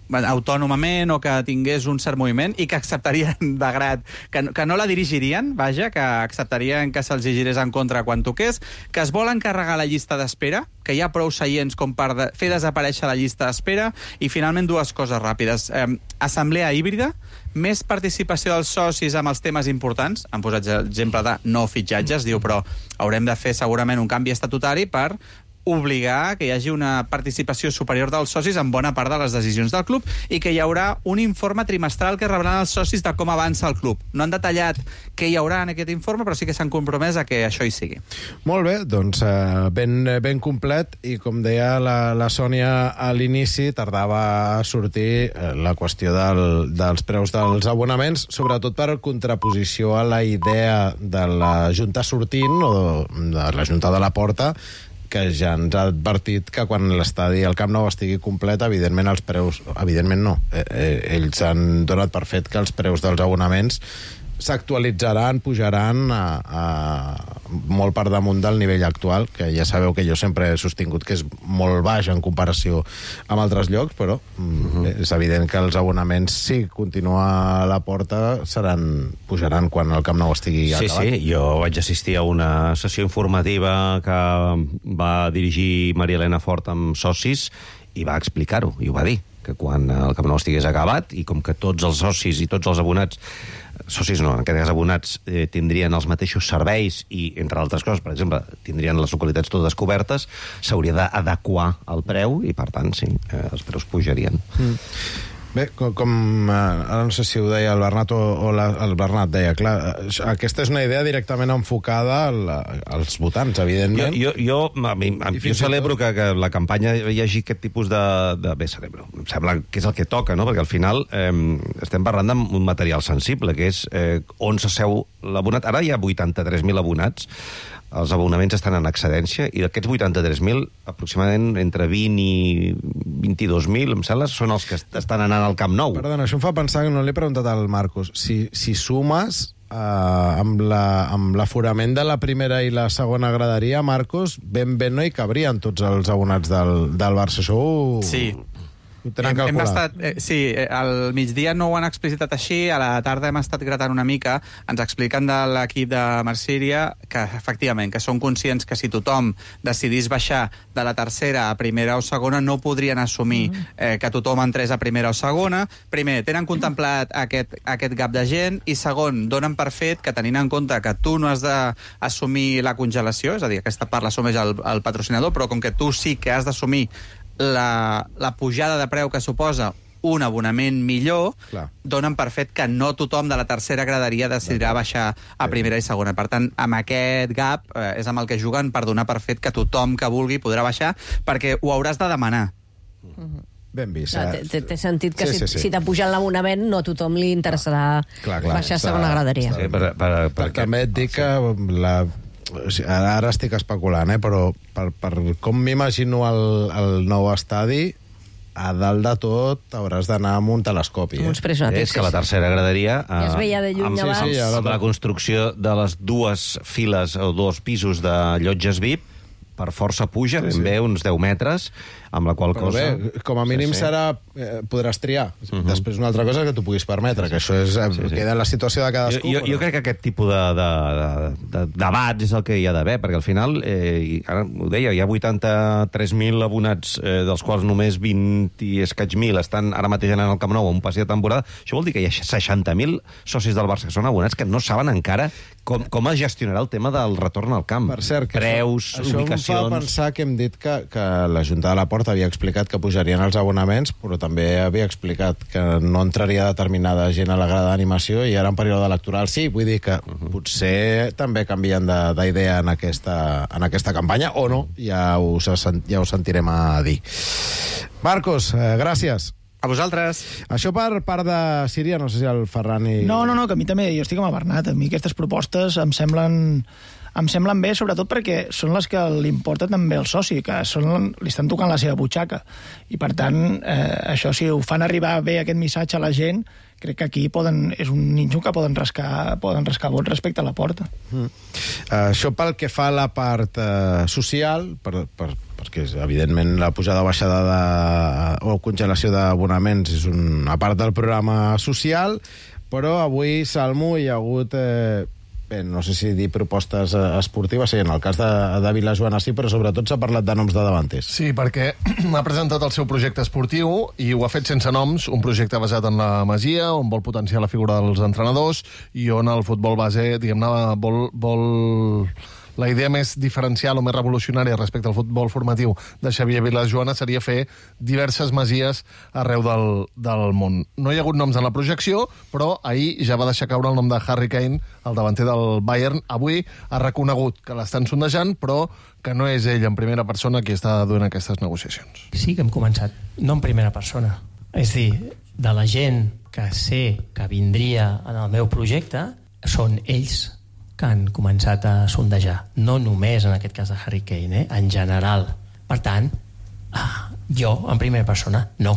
autònomament o que tingués un cert moviment i que acceptarien de grat, que, que no la dirigirien, vaja, que acceptarien que se'ls girés en contra quan toqués, que es vol encarregar la llista d'espera, que hi ha prou seients com per de, fer desaparèixer la llista d'espera, i finalment dues coses ràpides. Eh, assemblea híbrida, més participació dels socis amb els temes importants, han posat exemple de no fitxatges, diu, però haurem de fer segurament un canvi estatutari per obligar que hi hagi una participació superior dels socis en bona part de les decisions del club i que hi haurà un informe trimestral que rebran els socis de com avança el club. No han detallat què hi haurà en aquest informe, però sí que s'han compromès a que això hi sigui. Molt bé, doncs eh, ben, ben complet, i com deia la, la Sònia a l'inici, tardava a sortir eh, la qüestió del, dels preus dels abonaments, sobretot per contraposició a la idea de la Junta sortint o de la Junta de la Porta, que ja ens ha advertit que quan l'estadi al Camp Nou estigui complet, evidentment els preus... Evidentment no. Eh, eh, ells han donat per fet que els preus dels abonaments s'actualitzaran, pujaran a, a molt per damunt del nivell actual, que ja sabeu que jo sempre he sostingut que és molt baix en comparació amb altres llocs, però uh-huh. és evident que els abonaments, si continua a la porta, seran, pujaran quan el Camp Nou estigui sí, acabat. Sí, sí, jo vaig assistir a una sessió informativa que va dirigir Maria Elena Fort amb socis i va explicar-ho, i ho va dir, que quan el Camp Nou estigués acabat, i com que tots els socis i tots els abonats, socis no, en aquest cas abonats, eh, tindrien els mateixos serveis i, entre altres coses, per exemple, tindrien les localitats totes cobertes, s'hauria d'adequar el preu i, per tant, sí, eh, els preus pujarien. Mm. Bé, com, com ara no sé si ho deia el Bernat o, o la, el Bernat deia, clar, aquesta és una idea directament enfocada al, als votants, evidentment. Jo, jo, jo, a mi, a, jo celebro que, que la campanya hi hagi aquest tipus de... de bé, celebro. Em sembla que és el que toca, no? Perquè al final eh, estem parlant d'un material sensible, que és eh, on s'asseu l'abonat. Ara hi ha vuitanta-tres mil abonats, els abonaments estan en excedència, i d'aquests vuitanta-tres mil, aproximadament entre vint i vint-i-dos mil, em sembla, són els que estan anant al Camp Nou. Perdona, això em fa pensar, que no l'he preguntat al Marcos, si, si sumes eh, amb la, amb l'aforament de la primera i la segona graderia, Marcos, ben bé no hi cabrien tots els abonats del, del Barça. Això ho... Sí. Ho tenen hem, hem calculat. estat, eh, sí, al migdia no ho han explicitat així, a la tarda hem estat gratant una mica, ens expliquen de l'equip de Marsíria que, efectivament, que són conscients que si tothom decidís baixar de la tercera a primera o segona, no podrien assumir eh, que tothom entrés a primera o segona. Primer, tenen contemplat aquest, aquest gap de gent, i segon, donen per fet que, tenint en compte que tu no has d'assumir la congelació, és a dir, aquesta part l'assumeix el, el patrocinador, però com que tu sí que has d'assumir La, la pujada de preu que suposa un abonament millor, clar, donen per fet que no tothom de la tercera graderia decidirà baixar a primera i segona. Per tant, amb aquest gap eh, és amb el que juguen per donar per fet que tothom que vulgui podrà baixar, perquè ho hauràs de demanar. Uh-huh. Ben vist. Clar, té, té sentit que sí, sí, sí. si, si t'ha pujat l'abonament no a tothom li interessarà clar, clar, baixar a segona graderia. Sí, per, per, per, per també et dic que la... ara estic especulant, eh? Però per, per com m'imagino el, el nou estadi, a dalt de tot hauràs d'anar amb un telescopi. Eh? Uns prismàtics. És que la tercera graderia... Ja es veia de lluny amb, abans. sí, sí, amb la construcció de les dues files o dos pisos de llotges V I P, per força puja, sí, sí. Ben bé uns deu metres, amb la qual però cosa... Bé, com a mínim sí, sí. serà... Eh, podràs triar. Uh-huh. Després una altra cosa que tu puguis permetre, que això és, sí, sí. queda en la situació de cadascú. Jo, jo, però... jo crec que aquest tipus de, de, de, de debats és el que hi ha d'haver, perquè al final, eh, ara ho deia, hi ha vuitanta-tres mil abonats, eh, dels quals només vint i escaig mil estan ara mateix anant al Camp Nou a un passi de temporada. Això vol dir que hi ha seixanta mil socis del Barça que són abonats que no saben encara com, com es gestionarà el tema del retorn al camp. Per cert, que preus, això, ubicacions... Això em fa pensar que hem dit que, que la Junta de la Porta havia explicat que pujarien els abonaments, però també havia explicat que no entraria determinada gent a la grada d'animació, i ara en període electoral sí, vull dir que uh-huh. potser també canvien d'idea en, aquesta, en aquesta campanya, o no, ja ho, ja ho sentirem a dir. Marcos, eh, gràcies. A vosaltres. Això per part de Síria, no sé si el Ferran i... No, no, no, que a mi també, jo estic amb el Bernat, a mi aquestes propostes em semblen... em semblen bé, sobretot perquè són les que li importa també al soci, que són, li estan tocant la seva butxaca. I, per tant, eh, això, si ho fan arribar bé aquest missatge a la gent, crec que aquí poden, és un nínxol que poden rascar, poden rascar vots respecte a la porta. Mm. Uh, això pel que fa a la part uh, social, per, per, perquè evidentment la pujada o baixada de, o congelació d'abonaments és una part del programa social, però avui, Salmo, hi ha hagut... Eh, bé, no sé si dir propostes esportives, sí, en el cas de, de Vilajoana sí, però sobretot s'ha parlat de noms de davanters. Sí, perquè ha presentat el seu projecte esportiu i ho ha fet sense noms, un projecte basat en la Masia, on vol potenciar la figura dels entrenadors i on el futbol base, diguem-ne, vol... vol... La idea més diferencial o més revolucionària respecte al futbol formatiu de Xavier Vilajoana seria fer diverses masies arreu del, del món. No hi ha hagut noms en la projecció, però ahir ja va deixar caure el nom de Harry Kane, el davanter del Bayern. Avui ha reconegut que l'estan sondejant, però que no és ell en primera persona qui està duent aquestes negociacions. Sí que hem començat, no en primera persona. És dir, de la gent que sé que vindria en el meu projecte, són ells que han començat a sondejar. No només en aquest cas de Harry Kane, eh? En general. Per tant, jo, en primera persona, no.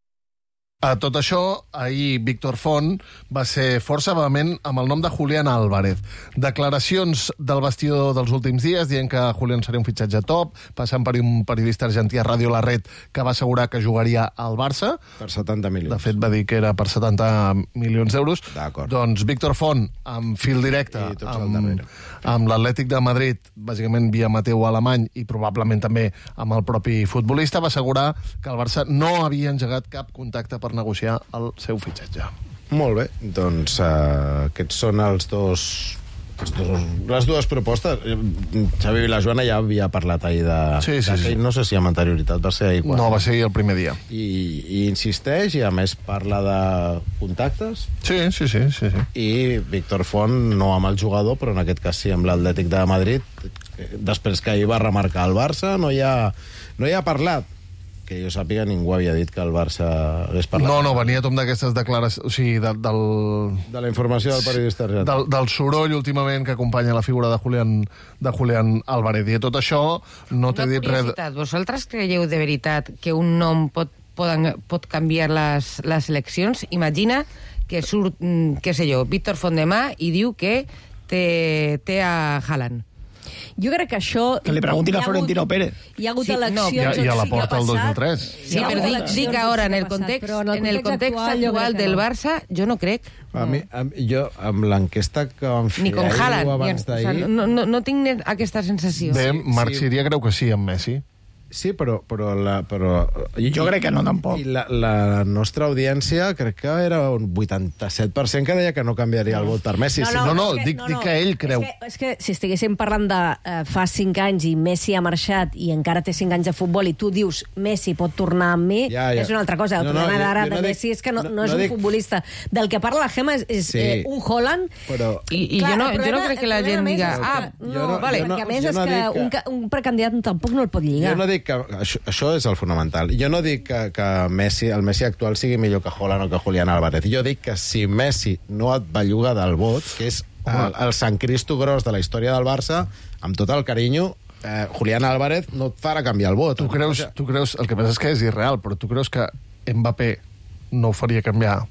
A tot això, ahir Víctor Font va ser força vehement amb el nom de Julián Álvarez. Declaracions del vestidor dels últims dies dient que Julián seria un fitxatge top, passant per un periodista argentí a Ràdio La Red que va assegurar que jugaria al Barça. Per setanta milions. De fet, va dir que era per setanta milions d'euros. D'acord. Doncs Víctor Font, amb fil directe, amb, amb l'Atlètic de Madrid, bàsicament via Mateu Alemany i probablement també amb el propi futbolista, va assegurar que el Barça no havia engegat cap contacte per negociar el seu fitxatge. Molt bé, doncs uh, aquests són els dos, els dos les dues propostes. Xavi Vilajoana ja havia parlat ahir de, sí, sí, de sí. no sé si amb anterioritat, va ser ahir quan... No, va ser ahir el primer dia. I, i insisteix, i a més parla de contactes. Sí, sí, sí, sí, sí. I Víctor Font, no amb el jugador, però en aquest cas sí amb l'Atlètic de Madrid, després que ahir va remarcar el Barça, no hi ha, no hi ha parlat. Que jo sàpiga, ningú havia dit que el Barça hagués parlat. No, no, venia tot d'aquestes declaracions... O sigui, de, del... De la informació del periodista argentí. Del, del soroll, últimament, que acompanya la figura de Julián, de Julián Álvarez. I tot això no t'he dit res... Vosaltres creieu de veritat que un nom pot, poden, pot canviar les, les eleccions? Imagina que surt, què sé jo, Víctor Font demà i diu que té, té a Haaland. Jo crec que això... Que li preguntin a Florentino Pérez. Hi ha hagut Sí, eleccions... no, I a la porta el dos mil tres. Sí, però dic, dic ara, en el context, passat, en el en el context actual, actual del no. Barça, jo no crec. A mi, a, jo, amb l'enquesta que vam fer Ni con Haaland. o abans Ni, o d'ahir... sea, no, no, no tinc aquesta sensació. Bé, Marc Sí. Siria creu que sí, amb Messi. Sí, però... però, la, però Jo crec que no, tampoc. I la, la nostra audiència crec que era un vuitanta-set per cent que deia que no canviaria el vot per Messi. No, no, és que- dic, dic que ell creu... És que, és que si estiguéssim parlant de uh, fa cinc anys i Messi ha marxat i encara té cinc anys de futbol i tu dius Messi pot tornar amb mi, Ja, ja. és una altra cosa. El No, no, problema jo- d'ara jo no de dic- Messi és que no, no- no és no un dic- futbolista. Del que parla la Gemma és, és Sí. eh, un Haaland... Però... I, i Clar, jo, no, el jo no problema- crec que el la gent problema diga... és que- Ah, no, jo no- vale, jo no- perquè a més jo és no que, dic que- un, ca- un precandidat tampoc no el pot lligar. Jo no dic que... Això, això és el fonamental. Jo no dic que, que Messi, el Messi actual sigui millor que Haaland o que Julián Álvarez. Jo dic que si Messi no et belluga del vot, que és el, el Sant Cristo gros de la història del Barça, amb tot el carinyo, eh, Julián Álvarez no et farà canviar el vot. Tu creus, tu creus... El que passa és que és irreal, però tu creus que Mbappé no ho faria canviar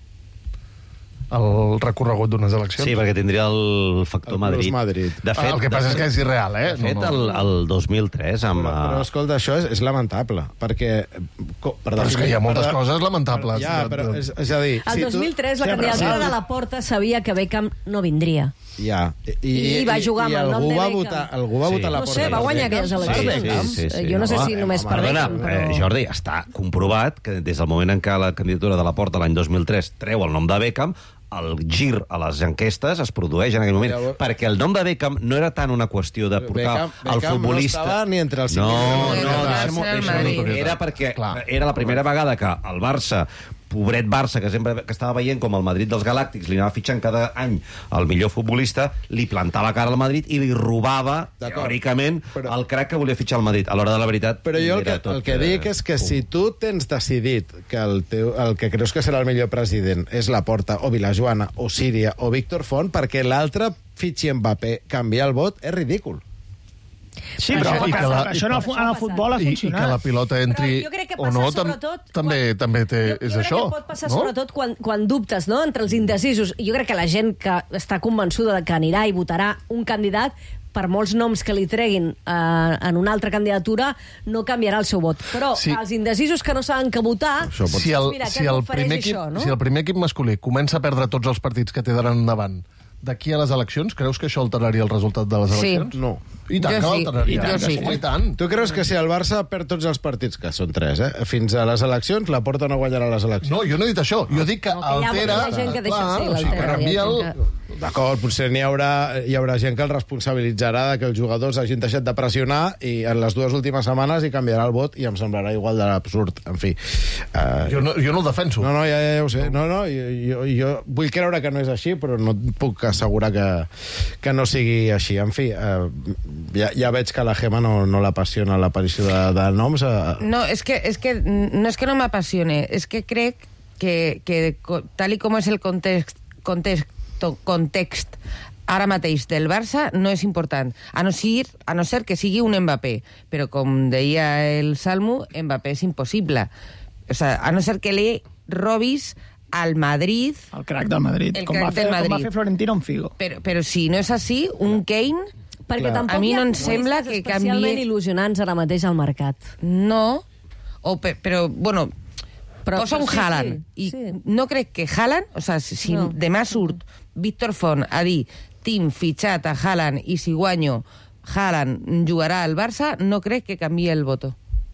el recorregut d'unes eleccions? Sí, perquè tindria el factor El Madrid. plus Madrid. De fet, el que passa de és que és irreal, eh? De fet, No, no. el, el dos mil tres, amb... Però, però eh, escolta, això és, és lamentable, perquè... Co, per Però és que hi ha moltes per- coses lamentables. Ja, però és, és a dir... El dos mil tres, la candidatura de la Porta sabia que Beckham no vindria. Ja. I, I va jugar amb i el nom algú de va Beckham. votar, algú va Sí. votar la No Porta. sé, va per guanyar Beckham. aquelles eleccions. Sí, sí, sí, sí. Jo no sé Home, si només per Perdona, Beckham, però... eh, Jordi, està comprovat que des del moment en què la candidatura de la Porta l'any dos mil tres treu el nom de Beckham, el gir a les enquestes es produeix en aquell moment, Llavors- perquè el nom de Beckham no era tant una qüestió de portar Beckham- el Beckham no futbolista... estava ni entre els cinc No, millors. no, No, deixa'm- no, deixa'm- Madrid. era perquè Clar. era la primera vegada que el Barça, pobret Barça, que sempre que estava veient com el Madrid dels Galàctics li anava fitxant cada any el millor futbolista, li plantava cara al Madrid i li robava, D'acord. teòricament, Però- el crack que volia fitxar al Madrid. A l'hora de la veritat... Però jo el que, era tot, el que dic és que si tu tens decidit que el, teu, el que creus que serà el millor president és la Porta, o Vilajoana, o Síria, o Víctor Font, perquè l'altre fitxi Mbappé canviar el vot és ridícul. Sí, però I que la- això en el, fu- en el futbol ha I, I que funcionat. la pilota entri Però jo crec que o passa no, tam sobretot també, també té, Jo, és jo això. crec que pot passar no? sobretot quan, quan dubtes, no?, entre els indecisos. Jo crec que la gent que està convençuda de que anirà i votarà un candidat per molts noms que li treguin eh, en una altra candidatura, no canviarà el seu vot. Però sí. els indecisos que no saben què votar, si el, mira, si, el primer equip, això, no? si el primer equip masculí comença a perdre tots els partits que té d'ara endavant d'aquí a les eleccions, creus que això alteraria el resultat de les eleccions? Sí. No. I tant jo que sí. l'alteraria. I tant, sí. sí. I tant. Tu creus que si el Barça perd tots els partits, que són tres, eh, fins a les eleccions, la Porta no guanyarà les eleccions? No, jo no he dit això. Jo dic que no, que altera... Hi ha gent que deixa, clar, sí, o sigui, que canvia el... que... D'acord, potser n'hi haurà, hi haurà gent que el responsabilitzarà de que els jugadors hagin deixat de pressionar i en les dues últimes setmanes hi canviarà el vot i em semblarà igual de l'absurd. En fi... Uh... Jo, no, jo no el defenso. No, no, ja, ja ho sé. No, no, jo, jo, jo vull creure que no és així, però no puc assegurar que, que no sigui així. En fi, uh, ja, ja veig que a la Gemma no, no l'apassiona l'aparició de, de noms. Uh... No, és que, és que no és que no m'apassione, és que crec que, que tal i com és el context, context context ara mateix del Barça no és important, a no ser, a no ser que sigui un Mbappé, però com deia el Salmo, Mbappé és impossible. O sea, a no ser que li robis al Madrid... El crack del Madrid, el com, crack va fer, del Madrid. com va fer Florentino amb Figo. Però, però si no és així, un Kane... Perquè tampoc a mi no hi ha em sembla que especialment canvi... il·lusionants ara mateix al mercat. No, o, però, bueno... Però, posa un sí, Haaland. sí, I sí. no crec que Haaland... O sea, si No. demà surt Víctor Font a dir Tim fitxat a Haaland i si guanyo Haaland jugarà al Barça, no crec que canviï el voto.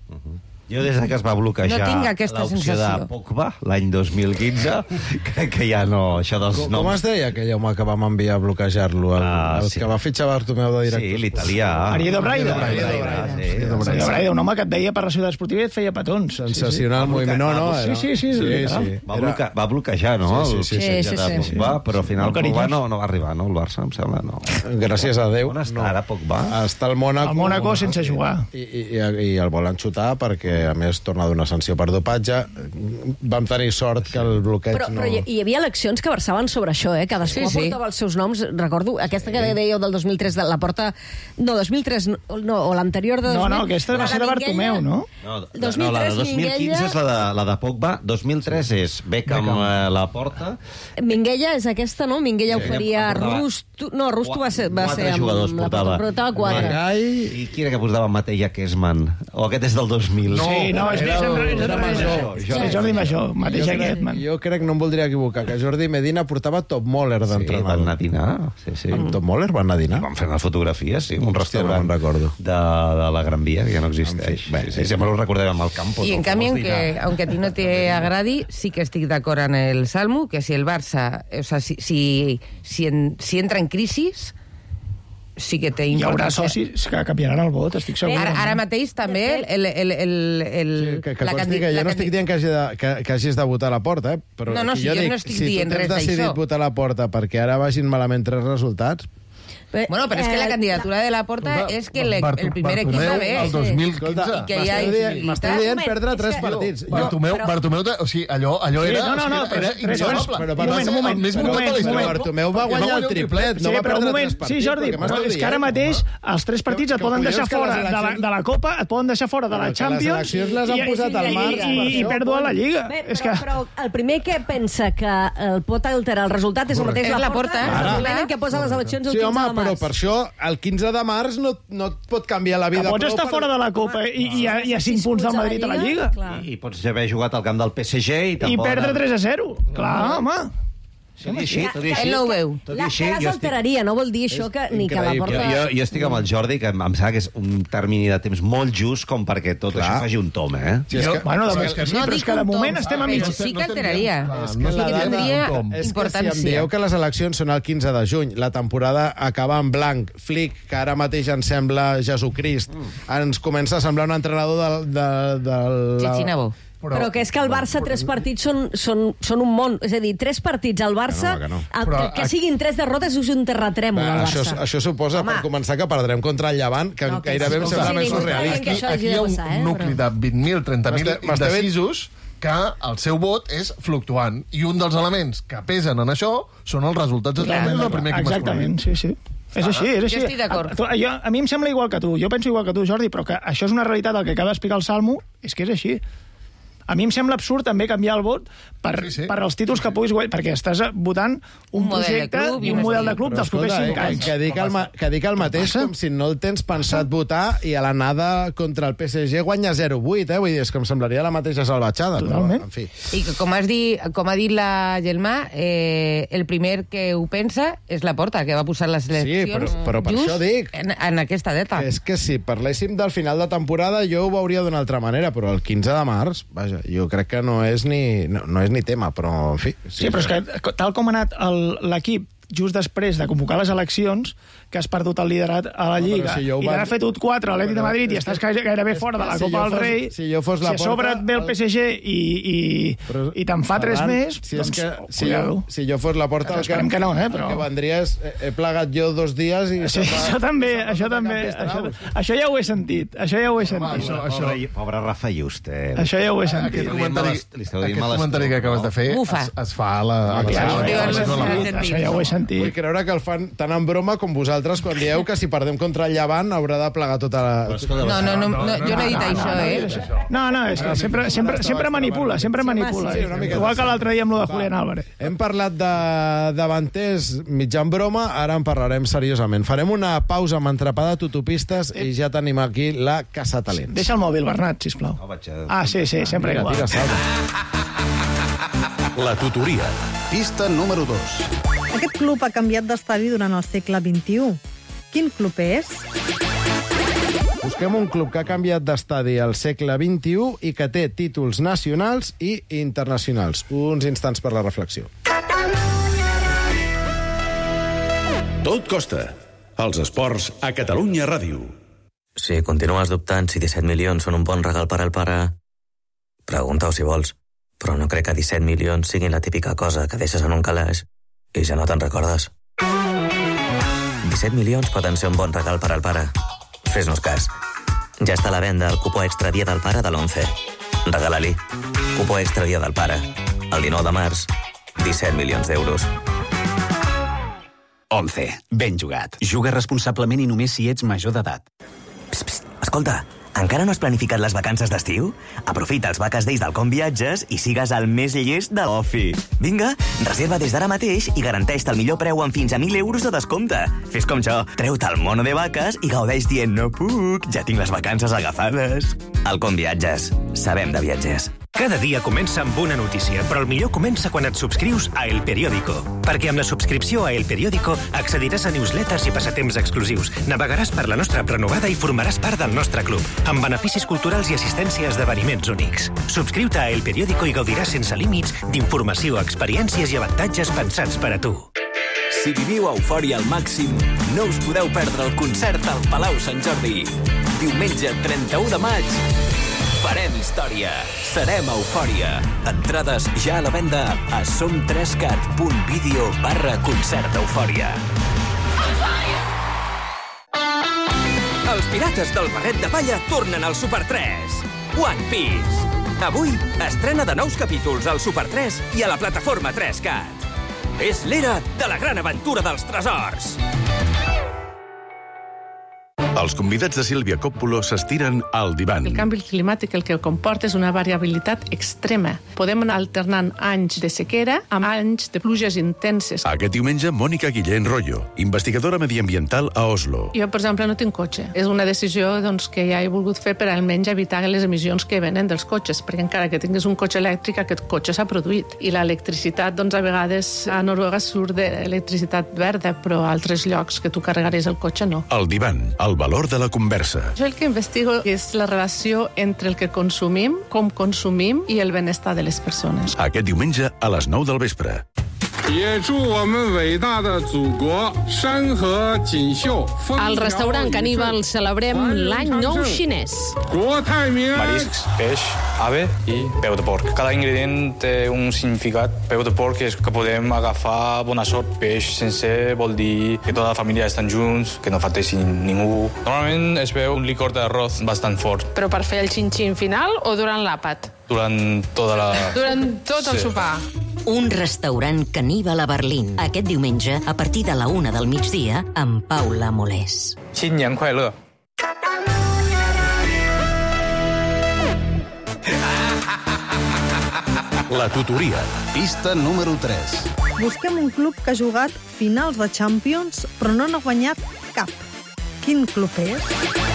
Jo, des que es va bloquejar No tinc aquesta l'opció sensació. de Pogba l'any dos mil quinze, crec que ja no... Això dels Com, noms... com es deia aquell home que vam enviar a bloquejar-lo? El, Ah, el sí. que va fitxar Bartomeu de director. Sí, l'italià. Ariedo Braida. Ariedo Braida, sí. Braida, un home que et deia per la ciutat esportiva i et feia petons. Sensacional moviment. No, no, era... Sí, sí, sí. sí, literal. sí. Va, bloquejar, va bloquejar, no? Sí, sí, sí, El sí, fitxatge sí, de Pogba, però al final Molt carinyós. Pogba no, no va arribar, no? El Barça, em sembla, no. Gràcies a Déu. On està no. ara Pogba? Està al Mònaco. Al Mònaco sense jugar. I, i, i el volen xutar perquè, a més, torna d'una sanció per dopatge. Vam tenir sort que el bloqueig Però, no... però hi, hi havia eleccions que versaven sobre això, eh? Cadascú Sí, sí. aportava els seus noms. Recordo aquesta que dèieu del dos mil tres, de la porta... No, dos mil tres, no, no o l'anterior de dos mil... No, no, aquesta va ser de Bartomeu, no? No, dos mil tres, no, la de dos mil quinze Minguella- és la de, la de Pogba, dos mil tres és Beckham, Beckham. Eh, la porta. Minguella és aquesta, no? Minguella Sí, oferia portava- Rusto... No, Rusto va ser, va Quatre ser amb jugadors la portava. porta, portava quatre. Gai... I qui era que posava Matella Kessman? O aquest és del dos mil? No, Sí, no, és, és, era el- és, és, era Major. és, és Jordi Major, mateix Jo aquest, crec, man. jo crec, no em voldria equivocar, que Jordi Medina portava Top Moller Sí, van d'entrenador. anar a dinar. Sí, sí. Amb Top Moller van anar a dinar? Vam fer unes fotografies, sí, un Hòstia, restaurant no me'n recordo. de, de la Gran Via, que ja no existeix. En fi, bé, sí, sí, sempre ho recordem amb el Campos. Y en el cambio, famós aunque, dinar. aunque a ti no te agradi, sí que estic d'acord en el Salmo, que si el Barça, o sea, si, si, si, en, si entra en crisis, sí que té Hi haurà importància. socis que canviaran el vot, estic segur. Ara, ara mateix també el, el, el, el, Sí, que, que la consti candi- que jo la no candi- estic dient que, hagi de, que, que hagis de votar a la porta, eh? Però No, no, que si jo no dic, estic si dient tu res tens decidit d'això. votar a la porta perquè ara vagin malament tres resultats... Bueno, però és que la Eh, candidatura de la Porta Escolta, és que le, Bartu- el primer equip Bartomeu, va bé. el dos mil quinze. Escolta, I que hi ha m'esteu dient, visibilitat. m'esteu dient Moment, perdre és tres que- partits. Jo, Bartomeu, però- Bartomeu, o sigui, allò, allò Sí, era... no, no, no, o sigui, era tres- tres- injugable. però Un va moment, ser un moment, el més un votat moment, de la un història. moment. Bartomeu va Perquè guanyar va el guanyar un triplet, no Sí, va però un perdre moment, tres partits. sí, Jordi, què però m'esteu és que ara dient? mateix els tres partits et Que poden collons deixar que les fora de la, eleccions- de la Copa, et poden deixar fora de Però la que les Champions eleccions les han i- posat al i- març, i, per i, i això, pèrdua a la Lliga. Bé, És però, que... però el primer que pensa que el pot alterar el resultat és el mateix És la la Porta, Porta, és ara. el moment en què posa les eleccions el Sí, quinze home, de març. però per això el quinze de març no, no et pot canviar la vida. Que pots prou estar per- fora de la Copa i, i, a, i a cinc punts del Madrid a la Lliga. Clar. I, I pots ja haver jugat al camp del P S G i te'n I poden- perdre tres a zero. Clar, home. Tot i així, tot i així. Ell no ho veu. Tot i La, així, que jo les estic... alteraria, no vol dir això que, ni que la increïble. Jo, Porta... jo, jo estic amb el Jordi, que em, em sembla que és un termini de temps molt just com perquè tot Clar. això faci un tom, eh? Sí, és que, Bueno, Però de, és que sí, no però és dic que de un moment tom, estem a però mig... sí que alteraria. És que Sí la que data- tindria un tom. és que si em importància. dieu que les eleccions són el quinze de juny, la temporada acaba en blanc, Flick, que ara mateix ens sembla Jesucrist, ens comença a semblar un entrenador de... de, de la... Chichinabo. Però que és que al Barça tres partits són, són, són un món. És a dir, tres partits al Barça, Que no, que no. el- Però que, que siguin tres derrotes és un terratrèmol al això, Barça. això suposa, Home. per començar, que perdrem contra el Llevant, que No, que gairebé em sí, sembla sí, més ningú està dient surrealista. que això hagi Aquí de hi ha un passar, eh, nucli però- de vint mil, trenta mil M'està- m'està ben- indecisos que el seu vot és fluctuant. I un dels elements que pesen en això són els resultats de torneig del primer equip Exactament, sí, sí. És així, és així. Jo estic d'acord. A, tu- jo, a mi em sembla igual que tu, jo penso igual que tu, Jordi, però que això és una realitat, el que acaba d'explicar el Salmo, és que és així. A mi em sembla absurd també canviar el vot per, sí, sí. per als títols que puguis guanyar, perquè estàs votant un, un projecte i un model de club dels propers cinc anys. Que dic el, que dic el mateix com si no el tens pensat votar i a l'anada contra el P S G guanya zero vuit, eh? Vull dir, és que em semblaria la mateixa salvatjada. Totalment. Però, en fi. I que, com, has dit, com ha dit la Gelmà, eh, el primer que ho pensa és la Porta, que va posar les eleccions sí, però, però per just això dic, en, en aquesta data. És que si parléssim del final de temporada jo ho veuria d'una altra manera, però el quinze de març, vaja, jo crec que no és ni, no, no és ni tema, però en fi... Sí, sí però és que tal com ha anat l'equip just després de convocar les eleccions, que has perdut el liderat a la Lliga, no, si i que n'ha fet un quatre a l'Atlètic de Madrid i estàs gairebé fora de la Copa del Rei, si, jo fos la si a sobre et ve el P S G i, i, però, i te'n fa tres més, si doncs... Que, si, jo, si jo fos la Porta... El que, que no, eh, però... el que vendria és... He plegat jo dos dies i... Sí, això també, això també... Això, això ja ho he sentit, això ja ho he sentit. Això, això... Pobre, pobre Rafa Just, eh? Això ja ho he sentit. Aquest comentari, aquest comentari que acabes de fer es, es fa a la... Això ja ho he sentit. Vull creure que el fan tan en broma com vosaltres quan dieu que si perdem contra el Llevant haurà de plegar tota la... No, no, no, no jo no he dit això, eh? No, no, és que sempre, sempre, sempre manipula, sempre manipula. Igual que l'altre dia amb lo de Julián Álvarez. Hem parlat de davanters mitjan broma, ara en parlarem seriosament. Farem una pausa amb Entrepà d'Utopistes i ja tenim aquí la Casa Talents. Deixa el mòbil, Bernat, sisplau. Ah, sí, sí, sempre igual. Tira, salva. La Pista número dos. Aquest club ha canviat d'estadi durant el segle vint-i-u. Quin club és? Busquem un club que ha canviat d'estadi al segle vint-i-u i que té títols nacionals i internacionals. Uns instants per la reflexió. Tot costa. Els esports a Catalunya Ràdio. Si continues dubtant si disset milions són un bon regal per al pare, pregunta-ho si vols. Però no crec que disset milions siguin la típica cosa que deixes en un calaix i ja no te'n recordes. disset milions poden ser un bon regal per al pare. Fes-nos cas. Ja està a la venda el cupó extra Dia del Pare de l'onze. Regala-li. Cupó extra Dia del Pare. El dinou de març, disset milions d'euros. onze. Ben jugat. Juga responsablement i només si ets major d'edat. Psst, psst, escolta, encara no has planificat les vacances d'estiu? Aprofita els Vaques Days del Com Viatges i sigues el més llest de l'Ofi. Vinga, reserva des d'ara mateix i garanteix-te el millor preu amb fins a mil euros de descompte. Fes com jo, treu-te el mono de vaques i gaudeix dient no puc, ja tinc les vacances agafades. El Com Viatges. Sabem de viatgers. Cada dia comença amb una notícia, però el millor comença quan et subscrius a El Periódico. Perquè amb la subscripció a El Periódico accediràs a newsletters i passatemps exclusius, navegaràs per la nostra renovada i formaràs part del nostre club, amb beneficis culturals i assistència a esdeveniments únics. Subscriu-te a El Periódico i gaudiràs sense límits d'informació, experiències i avantatges pensats per a tu. Si viviu eufòria al màxim, no us podeu perdre el concert al Palau Sant Jordi. Diumenge trenta-u de maig, farem història. Serem eufòria. Entrades ja a la venda a som tres cat punt vídeo barra concert eufòria. Els pirates del barret de palla tornen al Super tres. One Piece. Avui estrena de nous capítols al Super tres i a la plataforma tres cat. És l'era de la gran aventura dels tresors. Els convidats de Sílvia Coppola s'estiren al divan. El canvi climàtic el que comporta és una variabilitat extrema. Podem anar alternant anys de sequera amb anys de pluges intenses. Aquest diumenge, Mònica Guillén Royo, investigadora mediambiental a Oslo. Jo, per exemple, no tinc cotxe. És una decisió doncs, que ja he volgut fer per almenys evitar les emissions que venen dels cotxes, perquè encara que tinguis un cotxe elèctric, aquest cotxe s'ha produït. I l'electricitat, doncs, a vegades a Noruega surt d'electricitat verda, però a altres llocs que tu carregaries el cotxe no. El divan, el valor de la conversa. Jo el que investigo és la relació entre el que consumim, com consumim i el benestar de les persones. Aquest diumenge a les nou del vespre. 也祝我们伟大的祖国山河锦绣。 Al restaurant Caníbal celebrem l'any nou xinès. Mariscs, peix, ave i peu de porc. Cada ingredient té un significat. Peu de porc és que podem agafar bona sort. Peix sencer vol dir que tota la família estan junts, que no falteixi ningú. Normalment es veu un licor d'arròs bastant fort. Però per fer el xin-xin final o durant l'àpat? Durant tota la... Durant tot el sopar. Un restaurant caníbal a Berlín. Aquest diumenge, a partir de la una del migdia, amb Paula Molés. 新年快乐. La tutoria, pista número tres. Busquem un club que ha jugat finals de Champions, però no n'ha guanyat cap. Quin club és?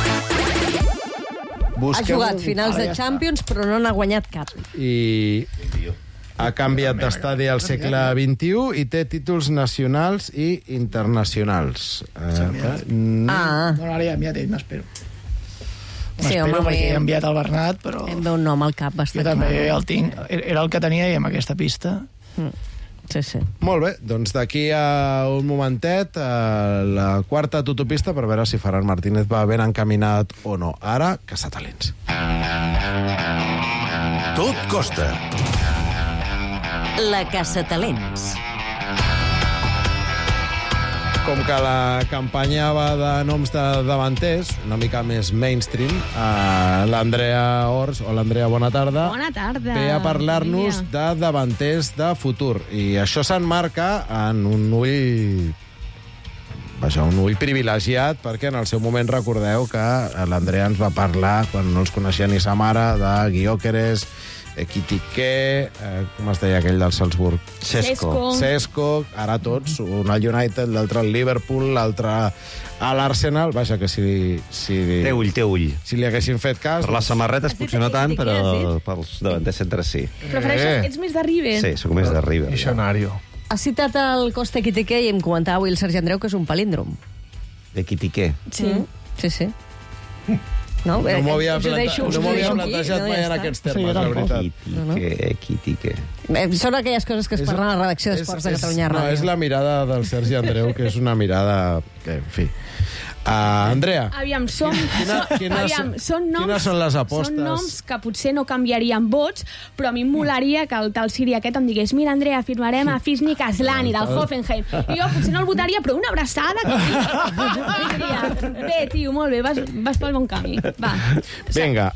Ha jugat finals de Champions, però no n'ha guanyat cap. I ha canviat d'estadi al segle vint-i-u i té títols nacionals i internacionals. Eh, Ah. No, ara ja, ja t'he, m'espero. Sí, M'espero home, perquè bé. he enviat el Bernat, però... Em ve un nom al cap Jo bastant també clar. el tinc. Era el que tenia i amb aquesta pista... Sí, sí. Molt bé, doncs d'aquí a un momentet, a la quarta tutopista per veure si Ferran Martínez va ben encaminat o no. Ara, caçatalents. Tot costa. La caçatalents. Com que la campanya va de noms de davanters, una mica més mainstream, eh, l'Andrea Ors, o l'Andrea, bona tarda, Bona tarda. ve a parlar-nos de davanters de futur. I això s'enmarca en un ull... Vaja, un ull privilegiat, perquè en el seu moment recordeu que l'Andrea ens va parlar, quan no els coneixia ni sa mare, de Gyökeres, Ekitike, eh, com es deia aquell del Salzburg? Cesco. Cesco, ara tots, un al United, l'altre al Liverpool, l'altre a l'Arsenal. Vaja, que si... si Té ull, té ull. Si li haguessin fet cas... Per les samarretes potser no tant, però pels davanters centres sí. Prefereixes, ets més de River? Sí, sóc més de River. Visionario. Ha citat el Costa Ekitike i em comentava avui el Sergi Andreu que és un palíndrom. De Ekitike. Sí, sí, sí. No, No m'ho havia, us ho planta... deixo- us no ho m'ho havia deixo aquí, plantejat no, mai ja en està. aquests Sí, termes, jo la tampoc. veritat. Ekitike, Ekitike. Eh, Són aquelles coses que es parlen a la redacció d'Esports de Catalunya No, Ràdio. és la mirada del Sergi Andreu, que és una mirada... Que, en fi... Uh, Andrea, Aviam, som, Quina- som, quines- aviam, són noms, quines són les apostes? Són noms que potser no canviarien vots, però a mi em molaria que el tal Siri aquest em digués mira, Andrea, firmarem a Fisnik Aslani del Hoffenheim. I jo potser no el votaria, però una abraçada que diria, bé, tio, molt bé, vas, vas pel bon camí. Va, vinga,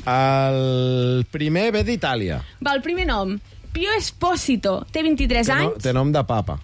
el primer ve d'Itàlia. va, el primer nom, Pio Esposito, té vint-i-tres Té, no, anys. té nom de papa.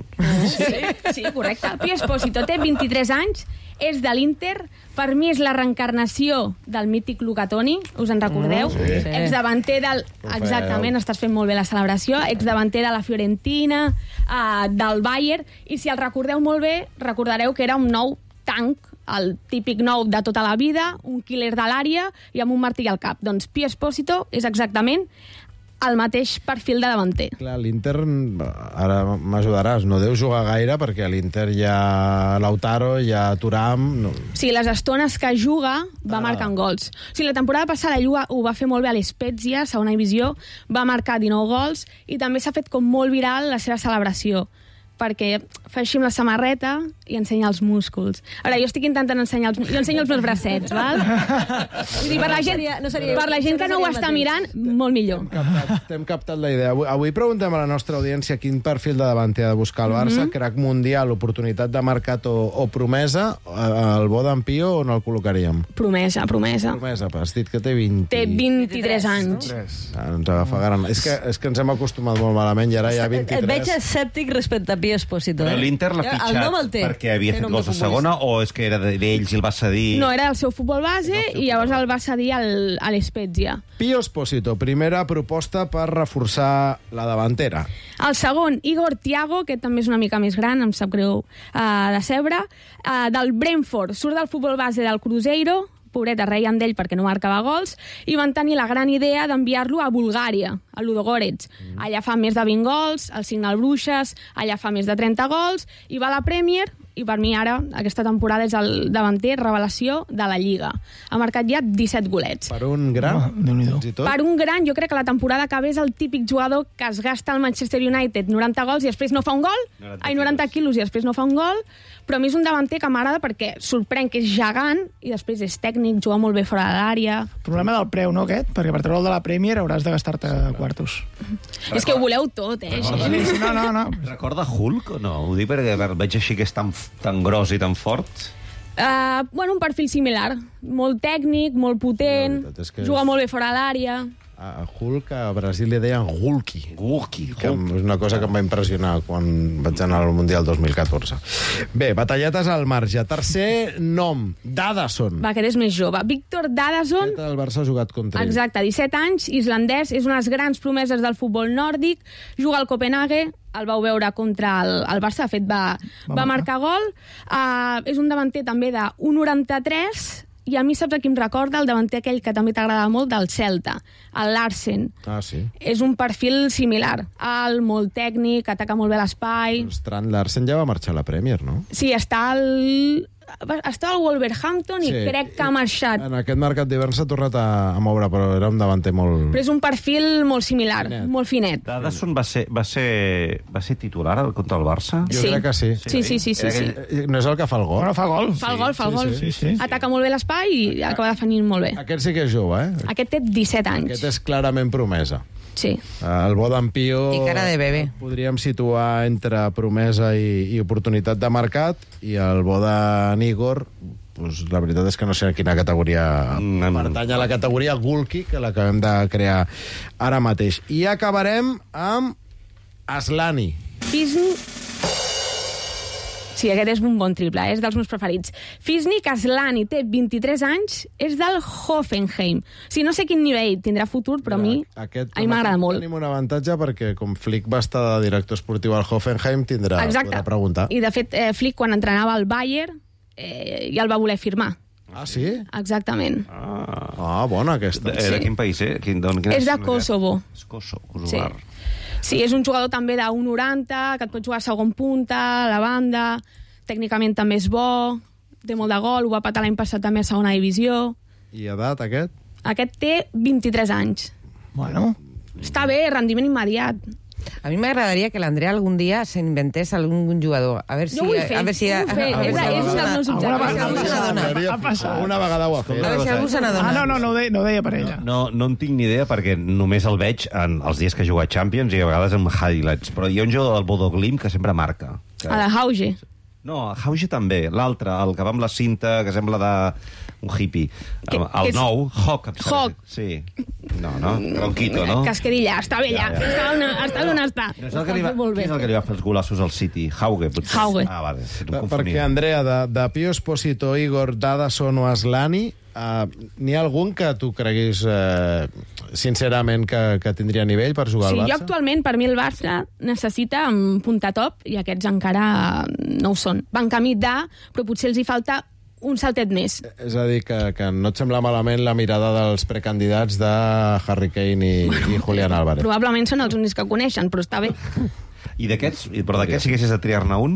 Sí, sí, correcte. Pio Esposito té vint-i-tres anys, és de l'Inter, per mi és la reencarnació del mític Luca Toni, us en recordeu? Mm, sí. Exdavanter del... Exactament, estàs fent molt bé la celebració. Exdavanter de la Fiorentina, uh, del Bayern, i si el recordeu molt bé, recordareu que era un nou tanc, el típic nou de tota la vida, un killer de l'àrea i amb un martell al cap. Doncs Pio Esposito és exactament el mateix perfil de davanter. Clar, l'Inter, ara m'ajudaràs, no deu jugar gaire perquè a l'Inter hi ha Lautaro, hi ha Thuram... No. O sigui, les estones que juga va ah. marcant gols. O sigui, la temporada passada juga, ho va fer molt bé a l'Spezia, segona divisió, va marcar dinou gols i també s'ha fet com molt viral la seva celebració, perquè fa així amb la samarreta i ensenya els músculs. Ara, jo estic intentant ensenyar els... Jo ensenyo els meus bracets, val? Vull dir, per la gent, no seria, per la gent que no ho està mirant, molt millor. T'hem captat la idea. Avui, avui preguntem a la nostra audiència quin perfil de davanter ha de buscar el Barça, mm -hmm. crac mundial, oportunitat de mercat o, o promesa. El bo d'en Pio on el col·locaríem? Promesa, promesa. Promesa, has dit que té vint... Té vint-i-tres anys. Ah, ens agafa gran. És que, és que ens hem acostumat molt malament i ara hi ha vint-i-tres. Et veig escèptic respecte a Pio Esposito. Però Eh? l'Inter l'ha El nom el fitxat té. perquè havia Té fet nom gols de a segona o és que era d'ells i el va cedir? No, era el seu futbol base i llavors el va cedir al, a l'Spezia. Pio Esposito, primera proposta per reforçar la davantera. El segon, Igor Thiago, que també és una mica més gran, em sap greu uh, de cebre, uh, del Brentford, surt del futbol base del Cruzeiro, pobreta, reien d'ell perquè no marcava gols, i van tenir la gran idea d'enviar-lo a Bulgària, a Ludogorets. Mm. Allà fa més de vint gols, el Signal Bruixes, allà fa més de trenta gols, i va a la Premier, i per mi ara, aquesta temporada, és el davanter revelació de la Lliga. Ha marcat ja disset golets. Per un gran, fins i tot. Per un gran, jo crec que la temporada que ve és el típic jugador que es gasta al Manchester United noranta gols i després no fa un gol, noranta ai, noranta quilos i després no fa un gol, però a mi és un davanter que m'agrada perquè sorprèn que és gegant i després és tècnic, juga molt bé fora de l'àrea. Problema del preu, no, aquest? Perquè per treure'l de la Premier hauràs de gastar-te quartos. És que ho voleu tot, eh? Sí, no, no, no. Recorda Hulk o no? Ho dic perquè veig així que és tan, tan gros i tan fort. Uh, bueno, un perfil similar. Molt tècnic, molt potent, és que juga és- molt bé fora de l'àrea. A Hulk, a Brasil li deien Hulky. Hulky. Que és una cosa que em va impressionar quan vaig anar al Mundial dos mil catorze. Bé, batalletes al marge. Tercer nom, Dadason. Va, aquest és més jove. Víctor Dadason. El Barça ha jugat contra ell. Exacte, disset anys, islandès, és una de les grans promeses del futbol nòrdic, juga al Copenhague, el vau veure contra el, el Barça, de fet va, va, va marcar gol. Uh, és un davanter també de un coma noranta-tres, i a mi saps a qui em recorda? El davanter aquell que també t'agrada molt, del Celta, el Larsen. Ah, sí. És un perfil similar. Alt, molt tècnic, ataca molt bé l'espai. Strand Larsen ja va marxar a la Premier, no? Sí, està al... està al Wolverhampton i Sí. crec que ha marxat. En aquest mercat d'hivern s'ha tornat a, a moure, però era un davanter molt... Però és un perfil molt similar, finet. molt finet. Dadason va ser, va ser, va ser titular contra el Barça? Jo crec que sí. Sí, sí, sí, sí, sí. Aquell... No és el que fa el gol? Bueno, fa gol. Fa el gol, fa el gol. Sí, sí, sí. Ataca molt bé l'espai i acaba definint molt bé. Aquest sí que és jove, eh? Aquest té disset anys. Aquest és clarament promesa. Sí. El bo d'en Pio... I cara de bebè. Podríem situar entre promesa i, i oportunitat de mercat, i el bo d'en Igor, pues, la veritat és que no sé a quina categoria mm. pertany a la categoria Gulki, que l'acabem de crear ara mateix. I acabarem amb Aslani. Fisnik... Sí, aquest és un bon triple, és dels meus preferits. Fisnik Aslani té vint-i-tres anys, és del Hoffenheim. O sigui, no sé quin nivell tindrà futur, però a mi, Aquest, a mi m'agrada molt. Tenim un avantatge perquè, com Flick va estar de director esportiu al Hoffenheim, tindrà podrà preguntar. I, de fet, eh, Flick, quan entrenava al Bayern, eh, ja el va voler firmar. Ah, sí? Exactament. Ah, ah bona aquesta. De, de quin país, eh? Quin, don, quina És de Kosovo. És Kosovo, Kosovar. Sí. Sí, és un jugador també de un coma noranta, que et pot jugar a segon punta, a la banda, tècnicament també és bo, té molt de gol, ho va patar l'any passat també a segona divisió. I edat, aquest? Aquest té vint-i-tres anys. Bueno. Està bé, rendiment immediat. A mi m'agradaria que l'Andrea algun dia s'inventés algun jugador. A veure si... Jo ho he fet, a veure si, ho he fet. És, és un dels meus objectius. Una vegada ho ha fet. A veure si algú se n'adona. Ah, no, no, no ho deia, no ho deia per ella. No, no en tinc ni idea perquè només el veig en els dies que juga a Champions i a vegades en highlights. Però hi ha un jugador del Bodo Glimt que sempre marca. Que... A la Hauge. No, Hauge també. L'altre, el que va amb la cinta, que sembla de... un hippie. Que, el que és... nou, Hawk. Hawk. Sí. No, no? Tronquito, no? Casquerilla, està bé allà. Ja, ja. Està, on, està on està. No és el que li va, qui és el que li va fer els golossos al City? Hauge, potser. Hauge. Ah, vale. Perquè, Andrea, de, de Pio Esposito, Igor, Dadason o Aslani, uh, n'hi ha algun que tu creguis uh, sincerament que, que tindria nivell per jugar sí, al Barça? Jo actualment, per mi, el Barça necessita un punta top i aquests encara no ho són. Van camí de, però potser els hi falta un saltet més. És a dir, que, que no et sembla malament la mirada dels precandidats de Harry Kane i, i Julián Álvarez? Probablement són els únics que coneixen, però està bé. I d'aquests, però d'aquests, si haguessis de triar-ne un?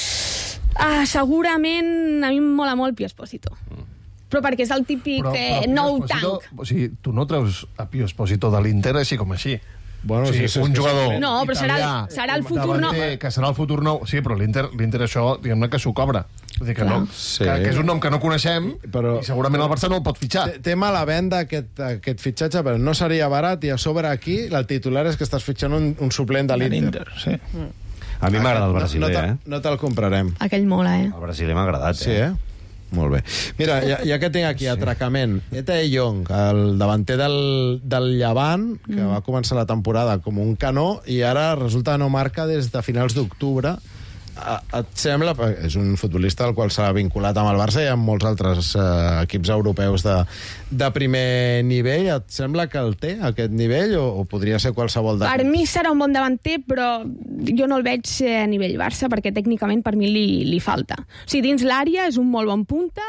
Ah, segurament a mi em mola molt Pio Esposito. Però perquè és el típic Però, eh, però nou Pio Esposito, tanc. O sigui, tu no treus a Pio Esposito de l'Inter així com així. Bueno, o sigui, sí, sí, un sí, jugador No, però serà, italià, serà el futur nou. davanter, que serà el futur nou. Sí, però l'Inter l'Inter això, diguem-ne que s'ho cobra. Vull dir que, no, Sí. que, que és un nom que no coneixem, però, i segurament el Barça no el pot fitxar. Té, té mala venda aquest, aquest fitxatge, però no seria barat, i a sobre aquí el titular és que estàs fitxant un, un suplent de l'Inter. Sí. A mi m'agrada el brasiler, no, no eh? No te'l comprarem. Aquell mola, eh? El brasiler m'ha agradat, Sí, eh? Molt bé. Mira, ja, ja que tinc aquí atracament, Ete Young, el davanter del, del Llevant, que mm. va començar la temporada com un canó i ara resulta que no marca des de finals d'octubre. Et sembla... És un futbolista al qual s'ha vinculat amb el Barça i amb molts altres eh, equips europeus de, de primer nivell. Et sembla que el té, aquest nivell, o, o podria ser qualsevol d'aquests? Per mi serà un bon davanter, però jo no el veig a nivell Barça, perquè tècnicament per mi li, li falta. O sigui, dins l'àrea és un molt bon punta,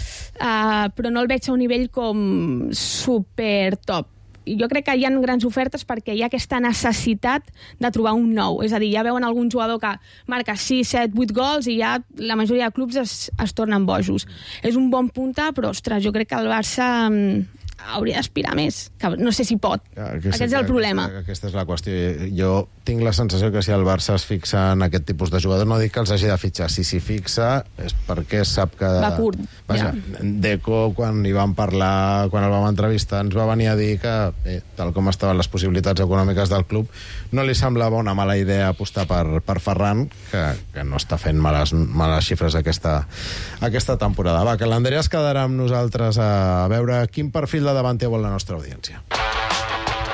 uh, però no el veig a un nivell com super top. Jo crec que hi ha grans ofertes perquè hi ha aquesta necessitat de trobar un nou. És a dir, ja veuen algun jugador que marca sis, set, vuit gols i ja la majoria de clubs es, es tornen bojos. És un bon punta, però, ostres, jo crec que el Barça hauria d'aspirar més. Que no sé si pot. Aquest, Aquest és el problema. Aquesta, aquesta és la qüestió. Jo tinc la sensació que si el Barça es fixa en aquest tipus de jugadors, no dic que els hagi de fitxar. Si s'hi fixa és perquè sap que... Va curt. Vaja, ja. Deco, quan hi vam parlar, quan el vam entrevistar, ens va venir a dir que, eh, tal com estaven les possibilitats econòmiques del club, no li semblava una mala idea apostar per, per Ferran, que, que no està fent males, males xifres aquesta, aquesta temporada. Va, que l'Andrea es quedarà amb nosaltres a veure quin perfil de davanter vol la nostra audiència.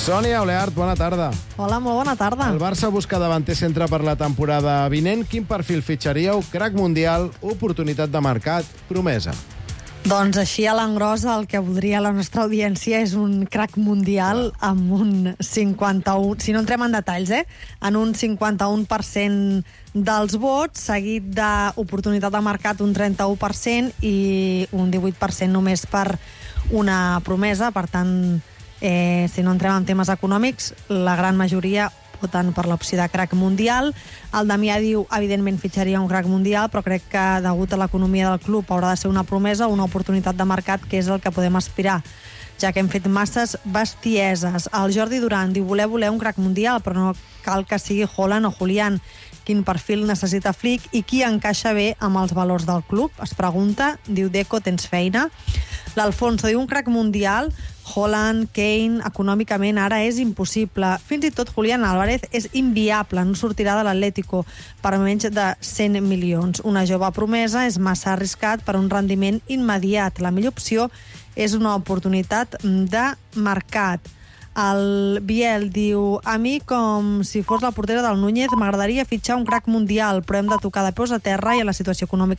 Sònia Oleart, bona tarda. Hola, molt bona tarda. El Barça busca davanter centre per la temporada vinent. Quin perfil fitxaríeu? Crac mundial, oportunitat de mercat, promesa. Doncs així a l'engròs el que voldria la nostra audiència és un crac mundial amb un cinquanta-u... Si no entrem en detalls, eh? En un cinquanta-u per cent dels vots, seguit d'oportunitat de mercat un trenta-u per cent i un divuit per cent només per una promesa. Per tant, eh, si no entrem en temes econòmics, la gran majoria votant per l'opció de crac mundial. El Damià diu, evidentment, fitxaria un crac mundial, però crec que, degut a l'economia del club, haurà de ser una promesa, una oportunitat de mercat, que és el que podem aspirar, ja que hem fet masses bestieses. El Jordi Duran diu, voler voler un crac mundial, però no cal que sigui Haaland o Julián. Quin perfil necessita Flick i qui encaixa bé amb els valors del club? Es pregunta, diu Deco, tens feina? L'Alfonso diu, un crac mundial, Haaland, Kane, econòmicament ara és impossible. Fins i tot Julián Álvarez és inviable, no sortirà de l'Atlético per menys de cent milions. Una jove promesa és massa arriscat per un rendiment immediat. La millor opció és una oportunitat de mercat. El Biel diu, a mi, com si fos la portera del Núñez, m'agradaria fitxar un crac mundial, però hem de tocar de peus a terra i a la situació econòmica